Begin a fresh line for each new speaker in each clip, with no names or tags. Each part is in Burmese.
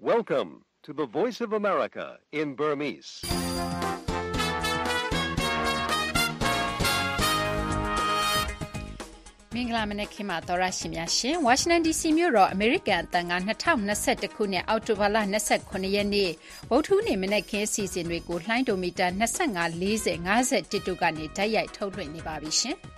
Welcome to the Voice of America in Burmese.
။မင်္ဂလာမနက်ခင်းပါသောရရှိများရှင်။ Washington DC မြို့တော် American အသံက2021ခုနှစ်အောက်တိုဘာလ29ရက်နေ့ဗုဒ္ဓဟူးနေ့မနက်ခင်းအစီအစဉ်တွေကိုလှိုင်းဒိုမီတာ25 40 51တို့ကနေတိုက်ရိုက်ထုတ်လွှင့်နေပါပြီရှင်။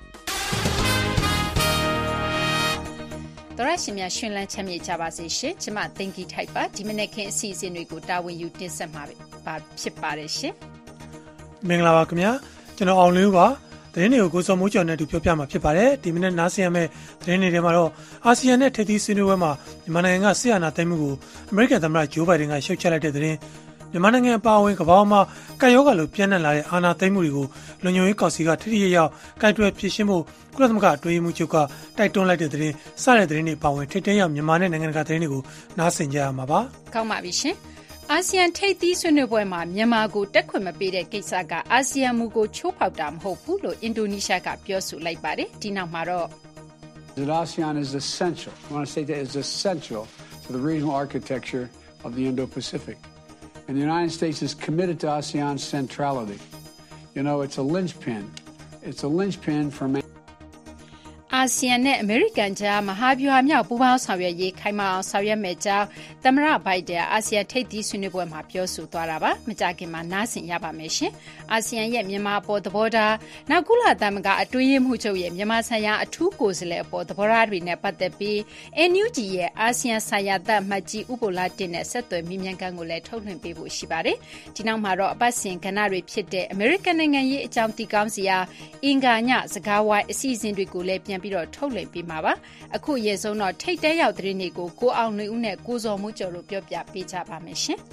သောရရှိများရှင်လန်းချမ်းမြေ့ကြပါစေရှင်။ကျမသိင်္ဂီထိုက်ပါဒီမနက်ခင်းအစီအစဉ်တွေကိုတာဝန်ယူတင်ဆက်မှာဖြစ်ပါတယ်ရှင်
။မင်္ဂလာပါခင်ဗျာ။ကျွန်တော်အောင်လင်းပါသတင်းတွေကိုကိုစောမိုးကျော်နဲ့တူပြောပြမှာဖြစ်ပါတယ်ဒီမနေ့နားဆင်ရမယ့်သတင်းတွေထဲမှာတော့အာဆီယံနဲ့ထိပ်သီးဆွေးနွေးပွဲမှာမြန်မာနိုင်ငံကဆီယနာသိမ်းမှုကိုအမေရိကန်သမ္မတဂျိုးဘိုင်ဒန်ကရှုတ်ချလိုက်တဲ့သတင်းမြန်မာနိုင်ငံအပါအဝင်ကမ္ဘာမှာကာယောဂါလိုပြန့်နှံ့လာတဲ့အာဏာသိမ်းမှုတွေကိုလွန်ညွှန်ရေးကောင်စီကထိထိရောက်ကိုက်တွယ်ဖြေရှင်းဖို့ကုလသမဂ္ဂအတွင်းရေးမှူးချုပ်ကတိုက်တွန်းလိုက်တဲ့သတင်းစတဲ့သတင်းတွေပါဝင်ထိပ်တန်းရောက်မြန်မာနဲ့နိုင်ငံတကာသတင်းတွေကိုနားဆင်ကြရမှာပါ
ကောင်းပါပြီရှင်အာဆီယံထိပ်သီးဆွေးနွေးပွဲမှာမြန်မာကိုတက်ခွင့်မပေးတဲ့ကိစ္စကအာဆီယံမူကိုချိုးဖောက်တာမဟုတ်ဘူးလို့အင်ဒိုနီးရှားကပြောဆိုလိုက်ပါတယ်ဒီနောက်မှာတော့
ASEAN is essential. I want to say that is essential to the regional architecture of the Indo-Pacific. And the United States is committed to ASEAN's centrality. You know, it's a linchpin. It's a linchpin for
အာဆီယံနဲ့အမေရိကန်ကြားမဟာဗျူဟာမြောက်ပူးပေါင်းဆောင်ရွက်ရေးခိုင်မာအောင်ဆောင်ရွက်မယ့်ကြောင်းသမ္မတဘိုင်ဒန်အာဆီယံထိပ်သီးဆွေးနွေးပွဲမှာပြောဆိုသွားတာပါမကြာခင်မှာနားဆင်ရပါမယ်ရှင်အာဆီယံရဲ့မြန်မာပေါ်သဘောထားနောက်ကုလသမဂ္ဂအတွင်းရေးမှူးချုပ်ရဲ့မြန်မာဆိုင်ရာအထူးကိုယ်စားလှယ်အပေါ်သဘောထားတွေနဲ့ပတ်သက်ပြီး NUG ရဲ့အာဆီယံဆိုင်ရာတပ်မှတ်ကြီးဥပ္ပိုလတင်နဲ့ဆက်သွယ်မိမြန်ကန်းကိုလည်းထုတ်လွှင့်ပေးဖို့ရှိပါတယ်ဒီနောက်မှာတော့အပတ်စဉ်ကဏ္ဍတွေဖြစ်တဲ့အမေရိကန်နိုင်ငံရေးအကြောင်းတီကောင်းစီရာအင်္ဂါညစကားဝိုင်းအစီအစဉ်တွေကိုလည်းပြန်ပြီးတော့ထုတ်လွှင့်ပေးမှာပါအခုရေဆုံးတော့ထိတ်တဲရောက်သတင်းတွေကိုကိုအောင်လွင်ဦးနဲ့ကိုဇော်မိုးကျော်တို့ပြောပြပေးကြပါမယ်ရှင်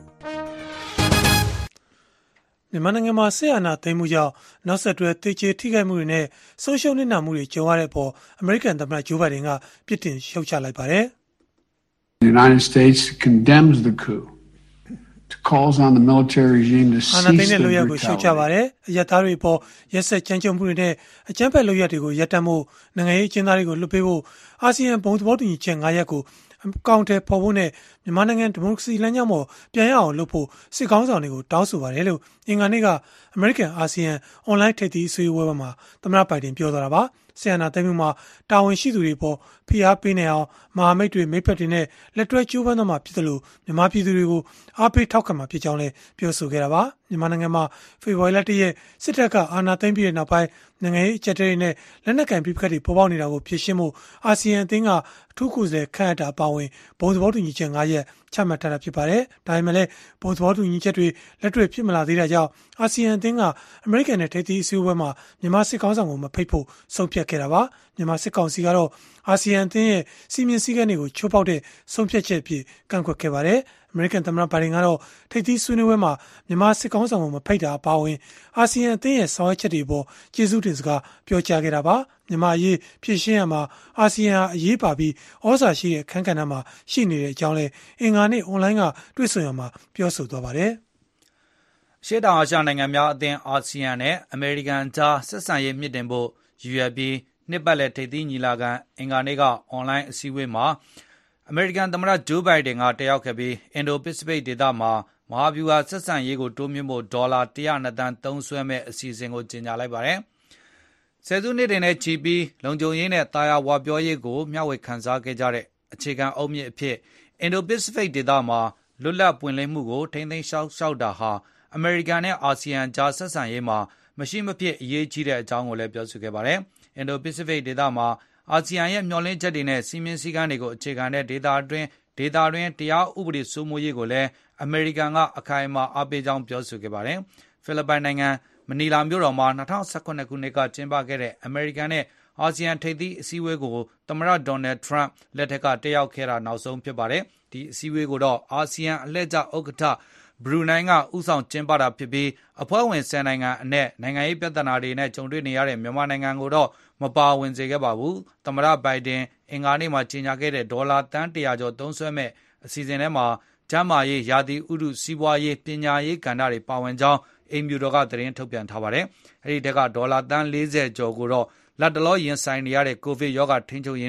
မြန်မာနိုင်ငံမှာဆီယနာသိမ်းမှုကြောင့်နောက်ဆက်တွဲတေချေထိခိုက်မှုတွေနဲ့ဆိုရှယ်နစ်နာမှုတွေကြုံရတဲ့အပေါ်အမေရိကန်သမ္မတဂျိုးဘိုင်ဒန်ကပြစ်တင်ရှုတ်ချလိုက်ပါတယ်
The United States condemns the coup.calls on the military regime to cease the brutality.
အရပ်သားတွေပေါ်ရက်စက်ကြမ်းကြုတ်မှုတွေနဲ့အကြမ်းဖက်လုပ်ရပ်တွေကိုရပ်တန့်ဖို့နိုင်ငံရေးအကျဉ်းသားတွေကိုလွှတ်ပေးဖို့အာဆီယံဘုံသဘောတူညီချက်9ရပ်ကိုအကောင့်ထဲပေါ်ဖို့နဲ့မြန်မာနိုင်ငံဒီမိုကရေစီလမ်းကြောင်းပေါ်ပြန်ရအောင်လုပ်ဖို့စစ်ကောင်းဆောင်တွေကိုတောင်းဆိုပါတယ်လို့အင်္ဂါနေ့ကအမေရိကန်အာဆီယံအွန်လိုင်းထိပ်သီးအစည်းအဝေးမှာသမ္မတဘိုင်ဒန်ပြောသွားတာပါဆီယနာသိမ်းမှုမှာတာဝန်ရှိသူတွေပေါ်ဖိအားပေးနေအောင်မဟာမိတ်တွေမိတ်ဖက်တွေနဲ့လက်တွဲကြိုးပမ်းတော့မှာဖြစ်တယ်လို့မြန်မာပြည်သူတွေကိုအားပေးထောက်ခံမှာဖြစ်ကြောင်းလည်းပြောဆိုခဲ့တာပါမြန်မာနိုင်ငံမှာဖေဖော်ဝါရီလ1ရက်စစ်တပ်ကအာဏာသိမ်းပြီးတဲ့နောက်ပိုင်းနိုင်ငံရေးအကြက်တဲတွေနဲ့လက်နက်ကင်ပြပခတ်တွေပေါ်ပေါက်နေတာကိုဖြေရှင်းဖို့အာဆီယံအသင်းကအထူးကိုယ်စားလှယ်ခန့်အပ်တာပါဝင်ဘုံသဘောတူညီချက်9ရပ်ချမှတ်ထားတာဖြစ်ပါတယ်ဒါပေမဲ့လည်းဘုံသဘောတူညီချက်တွေလက်တွေ့ဖြစ်မလာသေးတာကြောင့်အာဆီယံအသင်းကအမေရိကန်နဲ့ထိပ်သီးအစည်းအဝေးမှာမြန်မာစစ်ကောင်ဆောင်ကိုမဖိတ်ဖို့ဆုံးဖြတ်ခဲ့တာပါမြန်မာစစ်ကောင်စီကတော့အာဆီယံအသင်းရဲ့စီမံစည်းကမ်းတွေကိုချိုးဖောက်တဲ့ဆုံးဖြတ်ချက်အဖြစ်ကန့်ကွက်ခဲ့ပါတယ်အမေရိကန်သမ္မတဘိုင်ဒန်ကတော့ထိပ်သီးဆွေးနွေးပွဲမှာမြန်မာစစ်ကောင်ဆောင်ကိုမဖိတ်တာအပါအဝင်အာဆီယံအသင်းရဲ့ဆောင်ရွက်ချက်တွေပေါ်ကျေးဇူးတင်စကားပြောကြားခဲ့တာပါမြန်မာအရေးဖြည့်ရှင်းရမှာအာဆီယံအရေးပါပြီးဩဇာရှိတဲ့အခန်းကဏ္ဍမှာရှိနေတဲ့အကြောင်းလဲအင်္ဂါနေ့အွန်လိုင်းကတွေ့ဆုံရမှာပြောဆိုသွားပါတယ်
ရှေ့တောင်အာရှနိုင်ငံများအသင်းအာဆီယံနဲ့အမေရိကန်ကြားဆက်ဆံရေးမြင့်တင်ဖို့ရည်ရွယ်ပြီးနှစ်ပတ်လည်ထိပ်သီးညီလာခံအင်္ဂါနေ့ကအွန်လိုင်းအစည်းအဝေးမှာအမေရိကန်သမ္မတဂျိုးဘိုင်ဒန်ကတက်ရောက်ခဲ့ပြီးအင်ဒိုပစိဖိတ်ဒေသမှာမဟာဗျူဟာဆက်ဆံရေးကိုတိုးမြှင့်ဖို့ဒေါ်လာ102သန်းသုံးစွဲမဲ့အစီအစဉ်ကိုကြေညာလိုက်ပါတယ်။ဆယ်စုနှစ်တွေနဲ့ချီပြီးလုံခြုံရေးနဲ့တာယာဝပြောရေးကိုမျှဝေခန်းစားခဲ့ကြတဲ့အခြေခံအုတ်မြစ်အဖြစ်အင်ဒိုပစိဖိတ်ဒေသမှာလွတ်လပ်ပွင့်လင်းမှုကိုထိန်းသိမ်းရှောက်တာဟာအမေရိကန်နဲ့အာဆီယံကြားဆက်ဆံရေးမှာမရှိမဖြစ်အရေးကြီးတဲ့အကြောင်းကိုလည်းပြောဆိုခဲ့ပါတယ်။အင်ဒိုပစိဖိတ်ဒေသမှာအာဆီယံရဲ့မျှော်လင့်ချက်တွေနဲ့စီမင်းစည်းကမ်းတွေကိုအခြေခံတဲ့ဒေသတွင်းတရားဥပဒေစိုးမိုးရေးကိုလည်းအမေရိကန်ကအခိုင်အမာအားပေးကြောင်းပြောဆိုခဲ့ပါတယ်။ဖိလစ်ပိုင်နိုင်ငံမနီလာမြို့တော်မှာ2018ခုနှစ်ကကျင်းပခဲ့တဲ့အမေရိကန်နဲ့အာဆီယံထိပ်သီးအစည်းအဝေးကိုသမ္မတဒေါ်နယ်ထရန့်လက်ထက်ကတက်ရောက်ခဲ့တာနောက်ဆုံးဖြစ်ပါတယ်။ဒီအစည်းအဝေးကိုတော့အာဆီယံအလှည့်ကျဥက္ကဋ္ဌဘရူနိုင်းကဦးဆောင်ကျင်းပတာဖြစ်ပြီးအဖွဲ့ဝင်10နိုင်ငံအနက်နိုင်ငံရေးပြဿနာတွေနဲ့ကြုံတွေ့နေရတဲ့မြန်မာနိုင်ငံကိုတော့မပါဝင်စေခဲ့ပါဘူး။သမ္မတဘိုင်ဒန်အင်္ဂါနေ့မှာကြေညာခဲ့တဲ့ဒေါ်လာတန်း100ကျော်သုံးစွဲမဲ့အစီအစဉ်ထဲမှာကျန်းမာရေးရာသီဥတုစီးပွားရေးပညာရေးကဏ္ဍတွေပါဝင်ကြောင်းအိမ်ဖြူတော်ကသတင်းထုတ်ပြန်ထားပါတယ်။အဲဒီတက်ကဒေါ်လာတန်း40ကျော်ကိုတော့လတ်တလောရင်ဆိုင်နေရတဲ့ကိုဗစ်ရောဂါထိန်းချုပ်ရေးနဲ့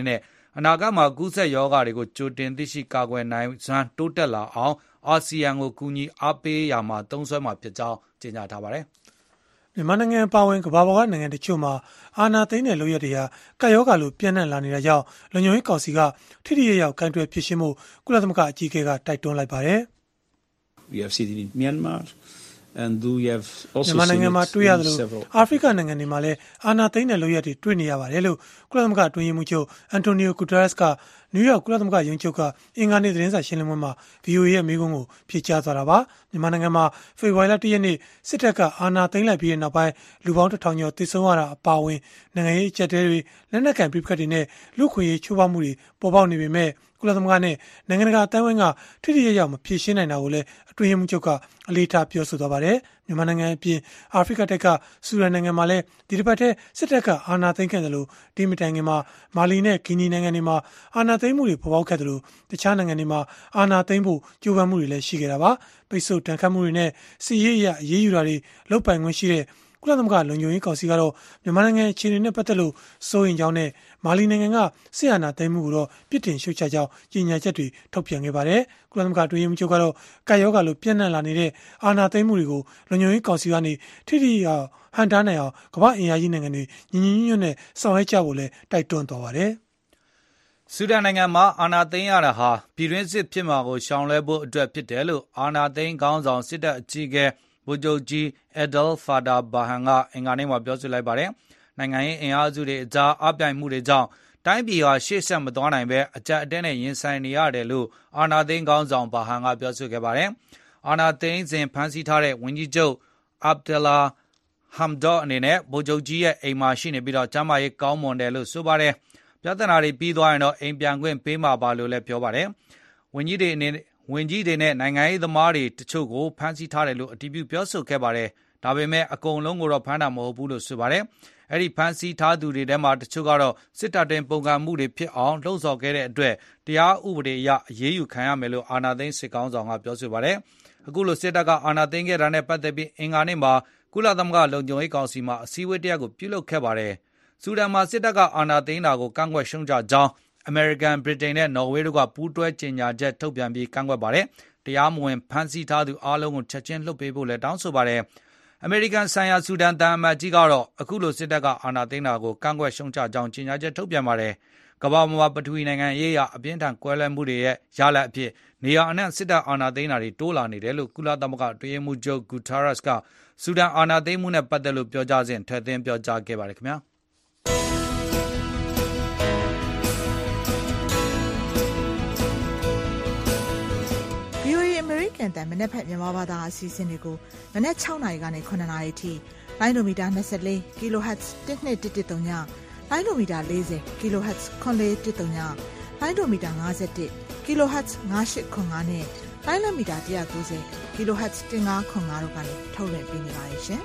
အနာဂတ်မှာကူးစက်ရောဂါတွေကိုကြိုတင်သိရှိကာကွယ်နိုင်စွမ်းတိုးတက်လာအောင်အာဆီယံကိုကူညီအားပေးရာမှာသုံးစွဲမှာဖြစ်ကြောင်းကြေညာထားပါတယ်
။မြန်မာနိုင်ငံပါဝင်ကမ္ဘာပေါ်ကနိုင်ငံတချို့မှာအာဏာသိမ်းတဲ့လုပ်ရက်တွေဟာကပ်ရောဂါလိုပြန့်နှံ့လာနေတာကြောင့်လုံခြုံရေးကောင်စီကထိထိရောက်ကိုင်တွယ်ဖြစ်ရှင်းမှုကုလသမဂ္ဂအကြီးအကဲကတိုက်တွန်းလိုက်ပါတယ်။
We have seen it in Myanmar and we have also
မြန်မာနိုင်ငံမှာတွေ့ရတယ်လို့အာဖရိကနိုင်ငံတွေမှာလည်းအာဏာသိမ်းတဲ့လုပ်ရက်တွေတွေ့နေရပါတယ်လို့ကုလသမဂ္ဂအတွင်းရေးမှူးချုပ်အန်တိုနီယိုဂူတာရက်စ်ကနယူးယောက်ကုလသမဂ္ဂရုံးချုပ်ကအင်္ဂါနေ့သတင်းစာရှင်းလင်းပွဲမှာ VOA ရဲ့မေးခွန်းကိုဖြေကြားသွားတာပါမြန်မာနိုင်ငံမှာဖေဖော်ဝါရီလ 1 ရက်နေ့စစ်တပ်ကအာဏာသိမ်းလိုက်ပြီးတဲ့နောက်ပိုင်းလူပေါင်း1000ကျော်သေဆုံးရတာအပါအဝင်နိုင်ငံရေးအကျပ်အတည်းတွေလက်နက်ကိုင်ပြဿနာတွေနဲ့လူခွင့်ရေးချိုးဖောက်မှုတွေပေါ်ပေါက်နေပေမဲ့ကုလသမဂ္ဂနဲ့နိုင်ငံတကာအတိုင်းအဝိုင်းကထိထိရောက်မဖြေရှင်းနိုင်တာကိုလည်းအတွင်းရေးမှူးချုပ်ကအလေးထားပြောဆိုသွားပါတယ်မြန်မာနိုင်ငံအပြင်အာဖရိကတိုက်ကဆူဒန်နိုင်ငံမှာလည်းဒီတစ်ပတ်ထဲစစ်တပ်ကအာဏာသိမ်းခဲ့တယ်လို့ဒီမတိုင်ခင်မှာမာလီနဲ့ဂီနီနိုင်ငံတွေမှာအာဏာသိမ်းမှုတွေပေါ်ပေါက်ခဲ့တယ်လို့တခြားနိုင်ငံတွေမှာအာဏာသိမ်းဖို့ကြိုးပမ်းမှုတွေလည်းရှိခဲ့တာပါပိတ်ဆို့တန်ခတ်မှုတွေနဲ့စစ်ရေးအရအရေးယူတာတွေလုပ်ပိုင်ခွင့်ရှိတဲ့ကုလသမဂ္ဂလုံခြုံရေးကောင်စီကတော့မြန်မာနိုင်ငံအခြေအနေနဲ့ပတ်သက်လို့စိုးရိမ်ကြောင်းနဲ့မာလီနိုင်ငံကစစ်အာဏာသိမ်းမှုကိုတော့ပြစ်တင်ရှုတ်ချကြောင်းကြေညာချက်တွေထုတ်ပြန်ခဲ့ပါတယ်။ကုလသမဂ္ဂအတွင်းရေးမှူးချုပ်ကတော့ကာယောဂါလိုပြန့်နှံ့လာနေတဲ့အာဏာသိမ်းမှုတွေကိုလုံခြုံရေးကောင်စီကနေထိထိရောက်ဟန်တားနိုင်အောင်ကမ္ဘာအင်အားကြီးနိုင်ငံတွေညီညီညွတ်နဲ့ဆောင်ရွက်ကြဖို့လည်းတိုက်တွန်းသွားပါတယ်
။ဆူဒန်နိုင်ငံမှာအာဏာသိမ်းရတာဟာပြည်တွင်းစစ်ဖြစ်မှာကိုရှောင်လွှဲဖို့အတွက်ဖြစ်တယ်လို့အာဏာသိမ်းခေါင်းဆောင်စစ်တပ်အကြီးအကဲဗိုလ်ချုပ်ကြီးအဒယ်ဖာဒါဘာဟန်ကအင်္ဂါနေ့မှာပြောဆိုလိုက်ပါတယ်။နိုင်ငံရေးအင်အားစုတွေအကြားအပြိုင်မှုတွေကြောင့်တိုင်းပြည်ဟာရှေ့ဆက်မသွားနိုင်ပဲအကြက်အတဲနဲ့ရင်ဆိုင်နေရတယ်လို့အာဏာသိမ်းခေါင်းဆောင်ဘာဟန်ကပြောဆိုခဲ့ပါတယ်။အာဏာသိမ်းစဉ်ဖမ်းဆီးထားတဲ့ဝန်ကြီးချုပ်အဗ်ဒလာဟမ်ဒေါအနေနဲ့ဗိုလ်ချုပ်ကြီးရဲ့အိမ်မှာရှိနေပြီးတော့ကျမ်းမာရေးကောင်းမွန်တယ်လို့ဆိုပါတယ်။ပြဿနာတွေပြီးသွားရင်တော့အိမ်ပြန်ခွင့်ပေးမှာပါလို့လည်းပြောပါတယ်။ဝန်ကြီးတွေနဲ့နိုင်ငံရေးသမားတွေတချို့ကိုဖမ်းဆီးထားတယ်လို့အတည်ပြုပြောဆိုခဲ့ပါတယ်။ဒါပေမဲ့အကုန်လုံးကိုတော့ဖမ်းတာမဟုတ်ဘူးလို့ဆိုပါတယ်။အဲ့ဒီဖမ်းဆီးထားသူတွေထဲမှာတချို့ကတော့စစ်တပ်တင်ပုံကံမှုတွေဖြစ်အောင်လှုံ့ဆော်ခဲ့တဲ့အတွက်တရားဥပဒေအရအရေးယူခံရမယ်လို့အာဏာသိမ်းစစ်ကောင်ဆောင်ကပြောဆိုပါတယ်။အခုလိုစစ်တပ်ကအာဏာသိမ်းခဲ့တာနဲ့ပတ်သက်ပြီးအင်္ဂါနေ့မှာကုလသမဂ္ဂလုံခြုံရေးကောင်စီမှာအစည်းအဝေးတရပ်ကိုပြုလုပ်ခဲ့ပါတယ်။ဆူဒန်မှာစစ်တပ်ကအာဏာသိမ်းတာကိုကန့်ကွက်ရှုံချကြောင်းအမေရိကန်ဗြိတိန်နဲ့နော်ဝေးတို့ကပူးတွဲကြေညာချက်ထုတ်ပြန်ပြီးကန့်ကွက်ပါတယ်။တရားမဝင်ဖမ်းဆီးထားသူအားလုံးကိုချက်ချင်းလွှတ်ပေးဖို့လည်းတောင်းဆိုပါတယ်။အမေရိကန်ဆိုင်ရာဆူဒန်တန်အမတ်ကြီးကတော့အခုလိုစစ်တပ်ကအာဏာသိမ်းတာကိုကန့်ကွက်ရှုံချကြောင်းကြေညာချက်ထုတ်ပြန်ပါတယ်။ကမ္ဘာမှာပထဝီနိုင်ငံရေးရာအပြင်းထန်ကွဲလွဲမှုတွေရဲ့ရလဒ်အဖြစ်နေရာအနှံ့စစ်တပ်အာဏာသိမ်းတာတွေတိုးလာနေတယ်လို့ကုလသမဂ္ဂအတွင်းရေးမှူးချုပ်ဂူတာရက်စ်ကဆူဒန်အာဏာသိမ်းမှုနဲ့ပတ်သက်လို့ပြောကြားစဉ်ထည့်သွင်းပြောကြားခဲ့ပါတယ်ခင်ဗျာ။
ကန်တန်မနက်ဖက်မြန်မာဘာသာအစီအစဉ်တွေကိုမနက်6နာရီကနေ9နာရီထိလိုင်းဒိုမီတာ24 kHz 1213ညလိုင်းဒိုမီတာ40 kHz 9413ညလိုင်းဒိုမီတာ51 kHz 9805နဲ့လိုင်းလမီတာ190 kHz 1505တို့ကနေထုတ်လွှင့်ပေးနေပါတယ်ရှင်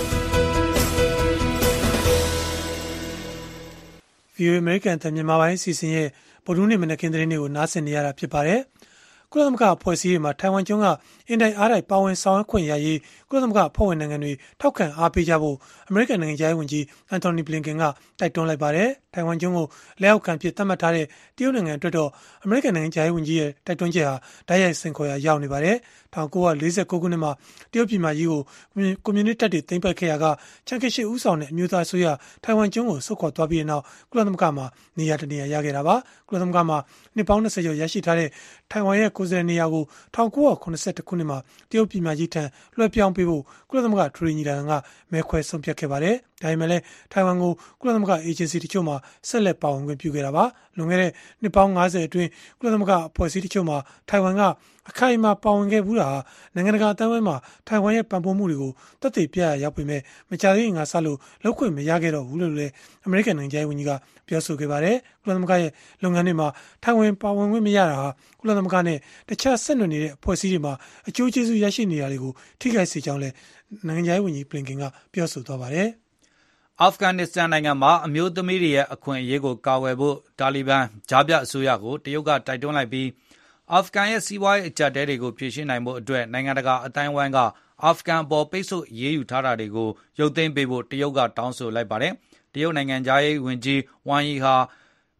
။ VOA American တန်မြန်မာပိုင်းအစီအစဉ်ရဲ့ဗုဒ္ဓနေ့မနက်ခင်းသတင်းတွေကိုနားဆင်နေရတာဖြစ်ပါတယ်။ကုလသမဂ္ဂအဖွဲ့အစည်းတွေမှာထိုင်ဝမ်ကျွန်းကအင်တိုင်းအားတိုက်ပါဝင်ဆောင်ရွက်ခွင့်ရရေးကုလသမဂ္ဂအဖွဲ့ဝင်နိုင်ငံတွေထောက်ခံအားပေးကြဖို့အမေရိကန်နိုင်ငံခြားရေးဝန်ကြီးအန်တိုနီဘလင်ကန်ကတိုက်တွန်းလိုက်ပါတယ်။ထိုင်ဝမ်ကျွန်းကိုလက်အောက်ခံဖြစ်သတ်မှတ်ထားတဲ့တရုတ်နိုင်ငံအတွက်တော့အမေရိကန်နိုင်ငံခြားရေးဝန်ကြီးရဲ့တိုက်တွန်းချက်ဟာဓာတ်ရိုက်စင်ခေါ်ရာရောက်နေပါတယ်။1949ခုနှစ်မှာတရုတ်ပြည်မကြီးကိုကွန်မြူနစ်တပ်တွေသိမ်းပိုက်ခဲ့ရာကချန်ကစ်ရှစ်ဦးဆောင်တဲ့အမျိုးသားအစိုးရထိုင်ဝမ်ကျွန်းကိုဆုတ်ခွာသွားပြီးတဲ့နောက်ကုလသမဂ္ဂမှာနေရာတနေရာရခဲ့တာပါ။ကုလသမဂ္ဂမှာနှစ်ပေါင်း20ကျော်ရရှိထားတဲ့ထိုင်ဝမ်ရဲ့ကိုယ်စားလှယ်နေရာကို1982ခုနှစ်မှာတရုတ်ပြည်မကြီးထံလွှဲပြောင်းပေးဖို့ကုလသမဂ္ဂထူရီညီလာခံကမဲခွဲဆုံးဖြတ်ခဲ့ပါတယ်။ဒါပေမဲ့လည်းထိုင်ဝမ်ကိုကုလသမဂ္ဂအေဂျင်စီတချို့မှာဆက်လက်ပါဝင်ခွင့်ပြုခဲ့တာပါ။လွန်ခဲ့တဲ့နှစ်ပေါင်း90အတွင်းကုလသမဂ္ဂအဖွဲ့အစည်းတချို့မှာထိုင်ဝမ်ကအခိုင်အမာပါဝင်ခဲ့ဘူးတာဟာနိုင်ငံတကာအသင်းအဖွဲ့မှာထိုင်ဝမ်ရဲ့ပံ့ပိုးမှုတွေကိုသက်သေပြရရောက်ပေမဲ့မကြာသေးခင်ကစလို့လောက်ခွင့်မရခဲ့တော့ဘူးလို့လည်းအမေရိကန်နိုင်ငံခြားရေးဝန်ကြီးကပြောဆိုခဲ့ပါတယ်။ကုလသမဂ္ဂရဲ့လုပ်ငန်းတွေမှာထိုင်ဝမ်ပါဝင်ခွင့်မရတာဟာကုလသမဂ္ဂနဲ့တခြားဆက်နွယ်နေတဲ့အဖွဲ့အစည်းတွေမှာအကျိုးကျေးဇူးရရှိနေတာတွေကိုထိခိုက်စေကြောင်းလည်းနိုင်ငံခြားရေးဝန်ကြီးဘလင်ကန်ကပြောဆိုသွားပါတယ်
။အာဖဂန်နစ္စတန်နိုင်ငံမှာအမျိုးသမီးတွေရဲ့အခွင့်အရေးကိုကာကွယ်ဖို့တာလီဘန်ကြားပြအစိုးရကိုတရုတ်ကတိုက်တွန်းလိုက်ပြီးအာဖဂန်ရဲ့စီးပွားရေးအကျပ်အတည်းတွေကိုဖြေရှင်းနိုင်ဖို့အတွက်နိုင်ငံတကာအတိုင်းအဝိုင်းကအာဖဂန်ပေါ်ပိတ်ဆို့ရေးယူထားတာတွေကိုရုပ်သိမ်းပေးဖို့တရုတ်ကတောင်းဆိုလိုက်ပါတယ်။တရုတ်နိုင်ငံသားရေးဝန်ကြီးဝမ်ယီဟာ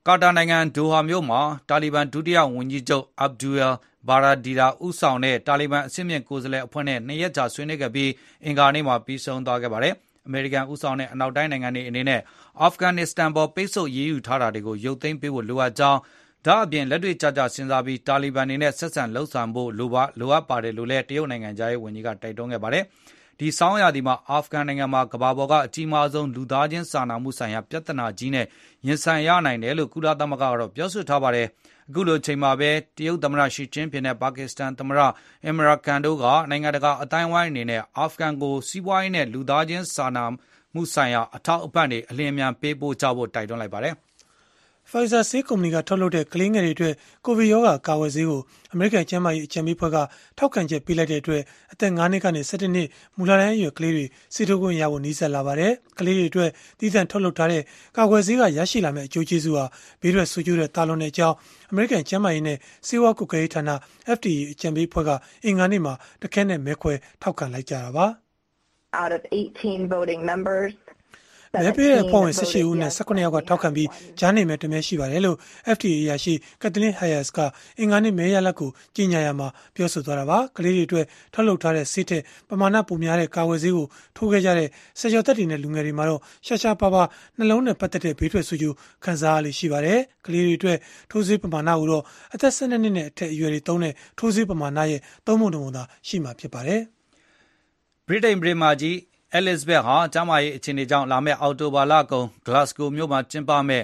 ကာတာနိုင်ငံဒိုဟာမြို့မှာတာလီဘန်ဒုတိယဝန်ကြီးချုပ်အဗ်ဒူအယ်ဘာရာဒီရာဦးဆောင်တဲ့တာလီဘန်အဆင့်မြင့်ကိုယ်စားလှယ်အဖွဲ့နဲ့2ရက်ကြာဆွေးနွေးခဲ့ပြီးအင်္ဂါနေ့မှာပြီးဆုံးသွားခဲ့ပါတယ်။အမေရိကန်ဦးဆောင်တဲ့အနောက်တိုင်းနိုင်ငံတွေအနေနဲ့အာဖဂန်နစ္စတန်ပေါ်ပိတ်ဆို့ရေးယူထားတာတွေကိုရုပ်သိမ်းပေးဖို့လိုအပ်ကြောင်းဒါအပြင်လက်တွေ့ကျကျစဉ်းစားပြီးတာလီဘန်တွေနဲ့ဆက်ဆံလှုပ်ဆောင်ဖို့လိုအပ်ပါတယ်လို့လည်းတရုတ်နိုင်ငံသားရေးဝန်ကြီးကတိုက်တွန်းခဲ့ပါတယ်။ဒီဆောင်းရာသီမှာအာဖဂန်နိုင်ငံမှာကမ္ဘာပေါ်ကအကြီးမားဆုံးလူသားချင်းစာနာမှုဆိုင်ရာပြဿနာကြီးနဲ့ရင်ဆိုင်ရနိုင်တယ်လို့ကုလသမဂ္ဂကတော့ပြောဆိုထားပါတယ်။အခုလိုချိန်မှာပဲတရုတ်သမ္မတရှီကျင်းပင်နဲ့ပါကစ္စတန်သမ္မတအင်မရာကန်တို့ကနိုင်ငံတကာအတိုင်းအဝိုင်းအနေနဲ့အာဖဂန်ကိုစီးပွားရေးနဲ့လူသားချင်းစာနာမှုဆိုင်ရာအထောက်အပံ့တွေအလျင်အမြန်ပေးပို့ကြဖို့တိုက်တွန်းလိုက်ပါတယ်။
Pfizer ဆေးကုမ္ပဏီကထုတ်လုပ်တဲ့ကလေးငယ်တွေအတွက်ကိုဗစ်ရောဂါကာကွယ်ဆေးကိုအမေရိကန်ကျန်းမာရေးအကြံပေးအဖွဲ့ကထောက်ခံချက်ပေးလိုက်တဲ့အတွက်အသက်9နှစ်ကနေ17နှစ်မူလတန်းအရွယ်ကလေးတွေဆေးထိုးခွင့်ရဖို့နှီးစပ်လာပါတယ်။ကလေးတွေအတွက်သီးသန့်ထုတ်လုပ်ထားတဲ့ကာကွယ်ဆေးကရရှိလာမယ့်အကျိုးကျေးဇူးဟာဘေးထွက်ဆိုးကျိုးတဲ့တာလွန်တဲ့အကြောင်းအမေရိကန်ကျန်းမာရေးနဲ့ဆေးဝါးကွပ်ကဲရေးဌာန FDA အကြံပေးအဖွဲ့ကအင်္ဂါနေ့မှာတခဲနဲ့မဲခွဲထောက်ခံလိုက်ကြတာပါ။
Out of 18 voting members
မဲပေးတဲ့အဖွဲ့ဝင်18ဦးနဲ့18ယောက်ကထောက်ခံပြီးကြားနေမဲ့တမဲရှိပါတယ်လို့ FDA အရာရှိကက်သလင်းဟိုင်ယာစ်ကအင်္ဂါနေ့မဲရလဒ်ကိုကြီးညာရမှာပြောဆိုသွားတာပါကလေးတွေအတွက်ထုတ်လုပ်ထားတဲ့ဆေးတဲ့ပမာဏပိုများတဲ့ကာဝယ်ဆေးကိုထိုးခဲ့ကြတဲ့ဆယ်ကျော်သက်တွေနဲ့လူငယ်တွေမှာတော့ရှာရှာပါပါနှလုံးနဲ့ပတ်သက်တဲ့ဘေးထွက်ဆိုးကျိုးခံစားရလိမ့်ရှိပါတယ်ကလေးတွေအတွက်ထိုးဆေးပမာဏကိုတော့အသက်12နှစ်နဲ့အထက်အရွယ်တွေသုံးတဲ့ထိုးဆေးပမာဏရဲ့3ပုံ1ပုံသာရှိမှာဖြစ်ပါတယ်
ဗြိတိန်ပြည်မာကြီးElizabeth ဟာကျန်းမာရေးအခြေအနေကြောင့်လာမယ့်အောက်တိုဘာလကုန် Glasgow မြို့မှာကျင်းပမယ့်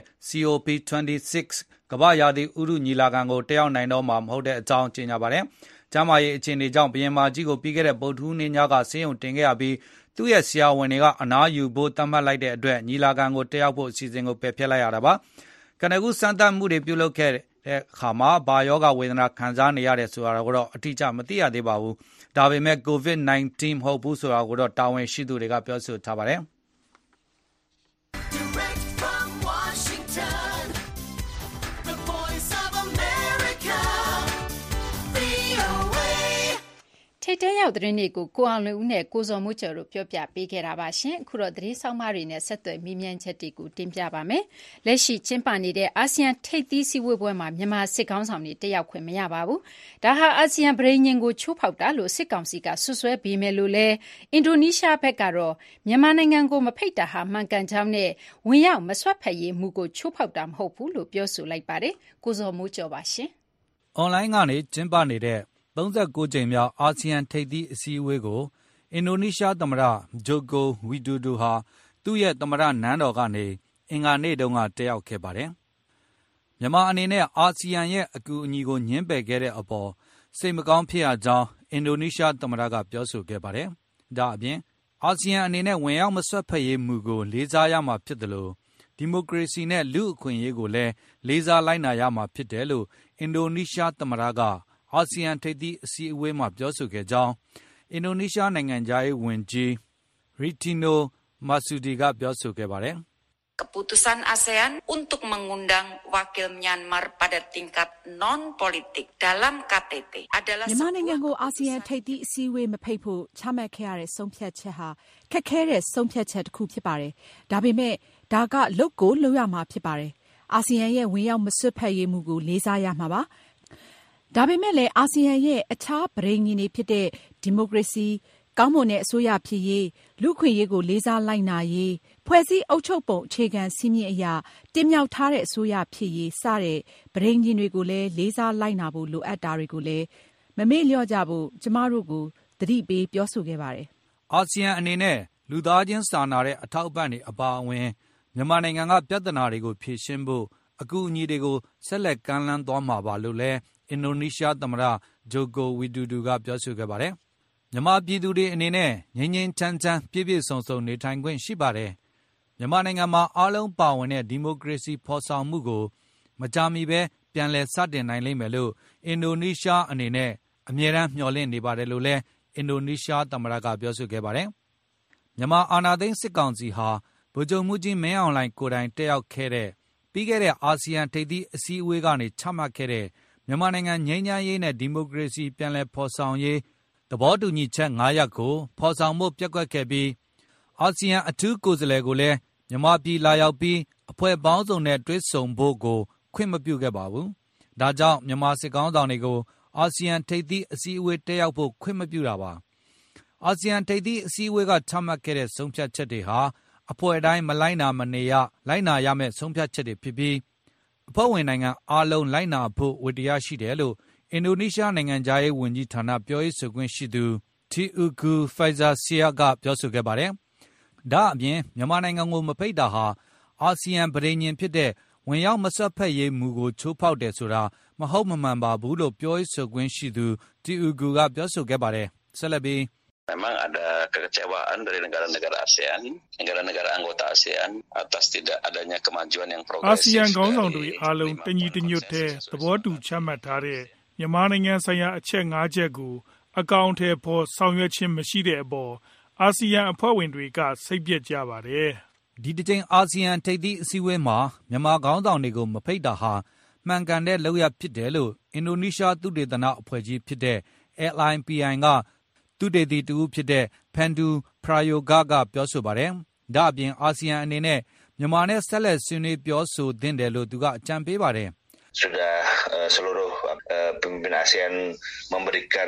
COP26 ကမ္ဘာ့ရာသီဥတုညီလာခံကိုတက်ရောက်နိုင်တော့မှာမဟုတ်တဲ့အကြောင်းကြေညာပါတယ်။ကျန်းမာရေးအခြေအနေကြောင့်ဘုရင်မကြီးကိုပြီးခဲ့တဲ့ဗုဒ္ဓဟူးနေ့ညကဆေးရုံတင်ခဲ့ရပြီးသူ့ရဲ့ဆရာဝန်တွေကအနားယူဖို့သတ်မှတ်လိုက်တဲ့အတွက်ညီလာခံကိုတက်ရောက်ဖို့အစီအစဉ်ကိုပယ်ဖျက်လိုက်ရတာပါ။ကနဦးစမ်းသပ်မှုတွေပြုလုပ်ခဲ့တဲ့အခါမှာဘာယောဂဝေဒနာခံစားနေရတယ်ဆိုတာကိုတော့အတိအကျမသိရသေးပါဘူး။ဒါပေမဲ့ COVID-19 မဟုတ်ဘူးဆိုတာကိုတော့တာဝန်ရှိသူတွေကပြောဆိုထားပါတယ်။
Direct from Washington, the voice of America, VOA.
ထိပ်တန်းရောက်သတင်းတွေကိုကိုအောင်လွင်ဦးနဲ့ကိုဇော်မိုးကျော်တို့ပြောပြပေးခဲ့တာပါရှင်အခုတော့သတင်းဆောင်မတွေနဲ့ဆက်သွယ်မိမြန်းချက်တွေကိုတင်ပြပါမယ်လက်ရှိကျင်းပနေတဲ့အာဆီယံထိပ်သီးစည်းဝေးပွဲမှာမြန်မာစစ်ကောင်ဆောင်တွေတက်ရောက်ခွင့်မရပါဘူးဒါဟာအာဆီယံပြည်ညင်ကိုချိုးဖောက်တာလို့စစ်ကောင်စီကဆွဆွဲပြီးမယ်လို့လဲအင်ဒိုနီးရှားဘက်ကတော့မြန်မာနိုင်ငံကိုမဖိတ်တာဟာမှန်ကန်ကြောင်းနဲ့ဝင်ရောက်မဆွတ်ဖက်ရေးမှုကိုချိုးဖောက်တာမဟုတ်ဘူးလို့ပြောဆိုလိုက်ပါတယ်ကိုဇော်မိုးကျော်ပါရှင်
အွန်လိုင်းကနေကျင်းပနေတဲ့39ကြိမ်မြောက်အာဆီယံထိပ်သီးအစည်းအဝေးကိုအင်ဒိုနီးရှားသမ္မတဂျိုကိုဝီဒိုဒိုဟာသူ့ရဲ့သမ္မတနန်းတော်ကနေအင်္ဂါနေ့တုန်းကတက်ရောက်ခဲ့ပါတယ်။မြန်မာအနေနဲ့အာဆီယံရဲ့အကူအညီကိုညှင်းပယ်ခဲ့တဲ့အပေါ်စိတ်မကောင်းဖြစ်ရကြောင်းအင်ဒိုနီးရှားသမ္မတကပြောဆိုခဲ့ပါတယ်။ဒါအပြင်အာဆီယံအနေနဲ့ဝင်ရောက်မဆွတ်ဖက်ရေးမူကိုလေးစားရမှာဖြစ်တယ်လို့ဒီမိုကရေစီနဲ့လူ့အခွင့်အရေးကိုလည်းလေးစားလိုက်နာရမှာဖြစ်တယ်လို့အင်ဒိုနီးရှားသမ္မတကအာဆီယံထိပ်သီးအစည်းအဝေးမှာပြောဆိုခဲ့ကြောင်းအင်ဒိုနီးရှားနိုင်ငံသားရေးဝန်ကြီးရီတီနိုမာဆူဒီကပြောဆိုခဲ့ပါတယ်။
Keputusan ASEAN untuk mengundang wakil Myanmar pada tingkat non-politik dalam KTT adalah
မြန်မာနိုင်ငံကိုအာဆီယံထိပ်သီးအစည်းအဝေးမဖိတ်ဖို့ချမှတ်ခဲ့ရတဲ့ဆုံးဖြတ်ချက်ဟာခက်ခဲတဲ့ဆုံးဖြတ်ချက်တစ်ခုဖြစ်ပါတယ်။ဒါပေမဲ့ဒါကလုပ်ကိုလုပ်ရမှာဖြစ်ပါတယ်။အာဆီယံရဲ့ဝင်ရောက်မဆွတ်ဖက်ရေးမှုကိုလေးစားရမှာပါ။ဒါပေမဲ့လည်းအာဆီယံရဲ့အခြားပဋိညာဉ်တွေဖြစ်တဲ့ဒီမိုကရေစီကောင်းမွန်တဲ့အစိုးရဖြစ်ရေးလူ့ခွင့်ရေးကိုလေးစားလိုက်နာရေးဖွဲ့စည်းအုပ်ချုပ်ပုံအခြေခံစည်းမျဉ်းအရာတင်မြှောက်ထားတဲ့အစိုးရဖြစ်ရေးစတဲ့ပဋိညာဉ်တွေကိုလည်းလေးစားလိုက်နာဖို့လိုအပ်တာတွေကိုလည်းမမေ့လျော့ကြဖို့ကျမတို့ကိုသတိပေးပြောဆိုခဲ့ပါတယ်
။အာဆီယံအနေနဲ့လူသားချင်းစာနာတဲ့အထောက်အပံ့တွေအပါအဝင်မြန်မာနိုင်ငံကပြဿနာတွေကိုဖြေရှင်းဖို့အကူအညီတွေကိုဆက်လက်ကမ်းလှမ်းသွားမှာပါလို့လည်းအင်ဒိုနီးရှားသမ္မတဂျိုကိုဝီဒူဒူကပြောဆိုခဲ့ပါတယ်။မြန်မာပြည်သူတွေအနေနဲ့ငြိမ်းငြိမ်းချမ်းချမ်းပြည့်ပြည့်စုံစုံနေထိုင်ခွင့်ရှိပါတယ်။မြန်မာနိုင်ငံမှာအားလုံးပါဝင်တဲ့ဒီမိုကရေစီဖော်ဆောင်မှုကိုမကြာမီပဲပြန်လည်စတင်နိုင်လိမ့်မယ်လို့အင်ဒိုနီးရှားအနေနဲ့အမြဲတမ်းမျှော်လင့်နေပါတယ်လို့လည်းအင်ဒိုနီးရှားသမ္မတကပြောဆိုခဲ့ပါတယ်။မြန်မာအာဏာသိမ်းစစ်ကောင်စီဟာဗိုလ်ချုပ်မှူးကြီးမင်းအောင်လှိုင်ကိုယ်တိုင်တက်ရောက်ခဲ့တဲ့ပြီးခဲ့တဲ့အာဆီယံထိပ်သီးအစည်းအဝေးကနေချမှတ်ခဲ့တဲ့မြန်မာနိုင်ငံငြိမ်းချမ်းရေးနဲ့ဒီမိုကရေစီပြန်လည်ဖော်ဆောင်ရေးသဘောတူညီချက်9ရပ်ကိုဖော်ဆောင်ဖို့ပျက်ကွက်ခဲ့ပြီးအာဆီယံအထူးကိုယ်စားလှယ်ကိုလည်းမြန်မာပြည်လာရောက်ပြီးအဖွဲ့ပေါင်းစုံနဲ့တွဲဆုံဖို့ကိုခွင့်မပြုခဲ့ပါဘူး။ဒါကြောင့်မြန်မာစစ်ကောင်ဆောင်တွေကိုအာဆီယံထိပ်သီးအစည်းအဝေးတက်ရောက်ဖို့ခွင့်မပြုတာပါ။အာဆီယံထိပ်သီးအစည်းအဝေးကချမှတ်ခဲ့တဲ့ဆုံးဖြတ်ချက်တွေဟာအဖွဲ့တိုင်းမလိုက်နာမနေရလိုက်နာရမယ့်ဆုံးဖြတ်ချက်တွေဖြစ်ပြီးအဖွဲ့ဝင်နိုင်ငံအားလုံးလိုက်နာဖို့ဝတ္တရားရှိတယ်လို့အင်ဒိုနီးရှားနိုင်ငံသားရေးဝန်ကြီးဌာနပြောရေးဆိုခွင့်ရှိသူTeuku Faizasyah ကပြောဆိုခဲ့ပါတယ်။ဒါအပြင်မြန်မာနိုင်ငံကိုမဖိတ်တာဟာအာဆီယံပဋိညာဉ်ဖြစ်တဲ့ဝင်ရောက်မစွက်ဖက်ရေးမူကိုချိုးဖောက်တယ်ဆိုတာမဟုတ်မမှန်ပါဘူးလို့ပြောရေးဆိုခွင့်ရှိသူTeuku ကပြောဆိုခဲ့ပါတယ်။ဆက်လက်ပြီး
Memang ada kekecewaan dari negara-negara ASEAN, negara-negara anggota ASEAN atas tidak adanya kemajuan yang progresif.
အာဆီယံခေါင်းဆောင်တွေအားလုံးတညီတညွတ်တဲ့သဘောတူချမှတ်ထားတဲ့မြန်မာနိုင်ငံဆိုင်ရာအချက်၅ချက်ကိုအကောင့်ထဲပေါ်ဆောင်ရွက်ခြင်းမရှိတဲ့အပေါ်အာဆီယံအဖွဲ့ဝင်တွေကစိတ်ပြက်ကြပါတယ်
။ဒီတစ်ချိန်အာဆီယံထိပ်သီးအစည်းအဝေးမှာမြန်မာခေါင်းဆောင်တွေကိုမဖိတ်တာဟာမှန်ကန်တဲ့လုပ်ရဖြစ်တယ်လို့အင်ဒိုနီးရှားသုတေသနအဖွဲ့ကြီးဖြစ်တဲ့ LIPI ကသုတေသီတူဖြစ်တဲ့ Pandu Prayoga ကပြောဆိုပါတယ်။ဒါအပြင်အာဆီယံအနေနဲ့မြန်မာနဲ့ဆက်လက်ဆွေးနွေးပြောဆိုသင့်တယ်လို့သူကအကြံပေးပါတယ်။
Sudah seluruh pemimpin ASEAN memberikan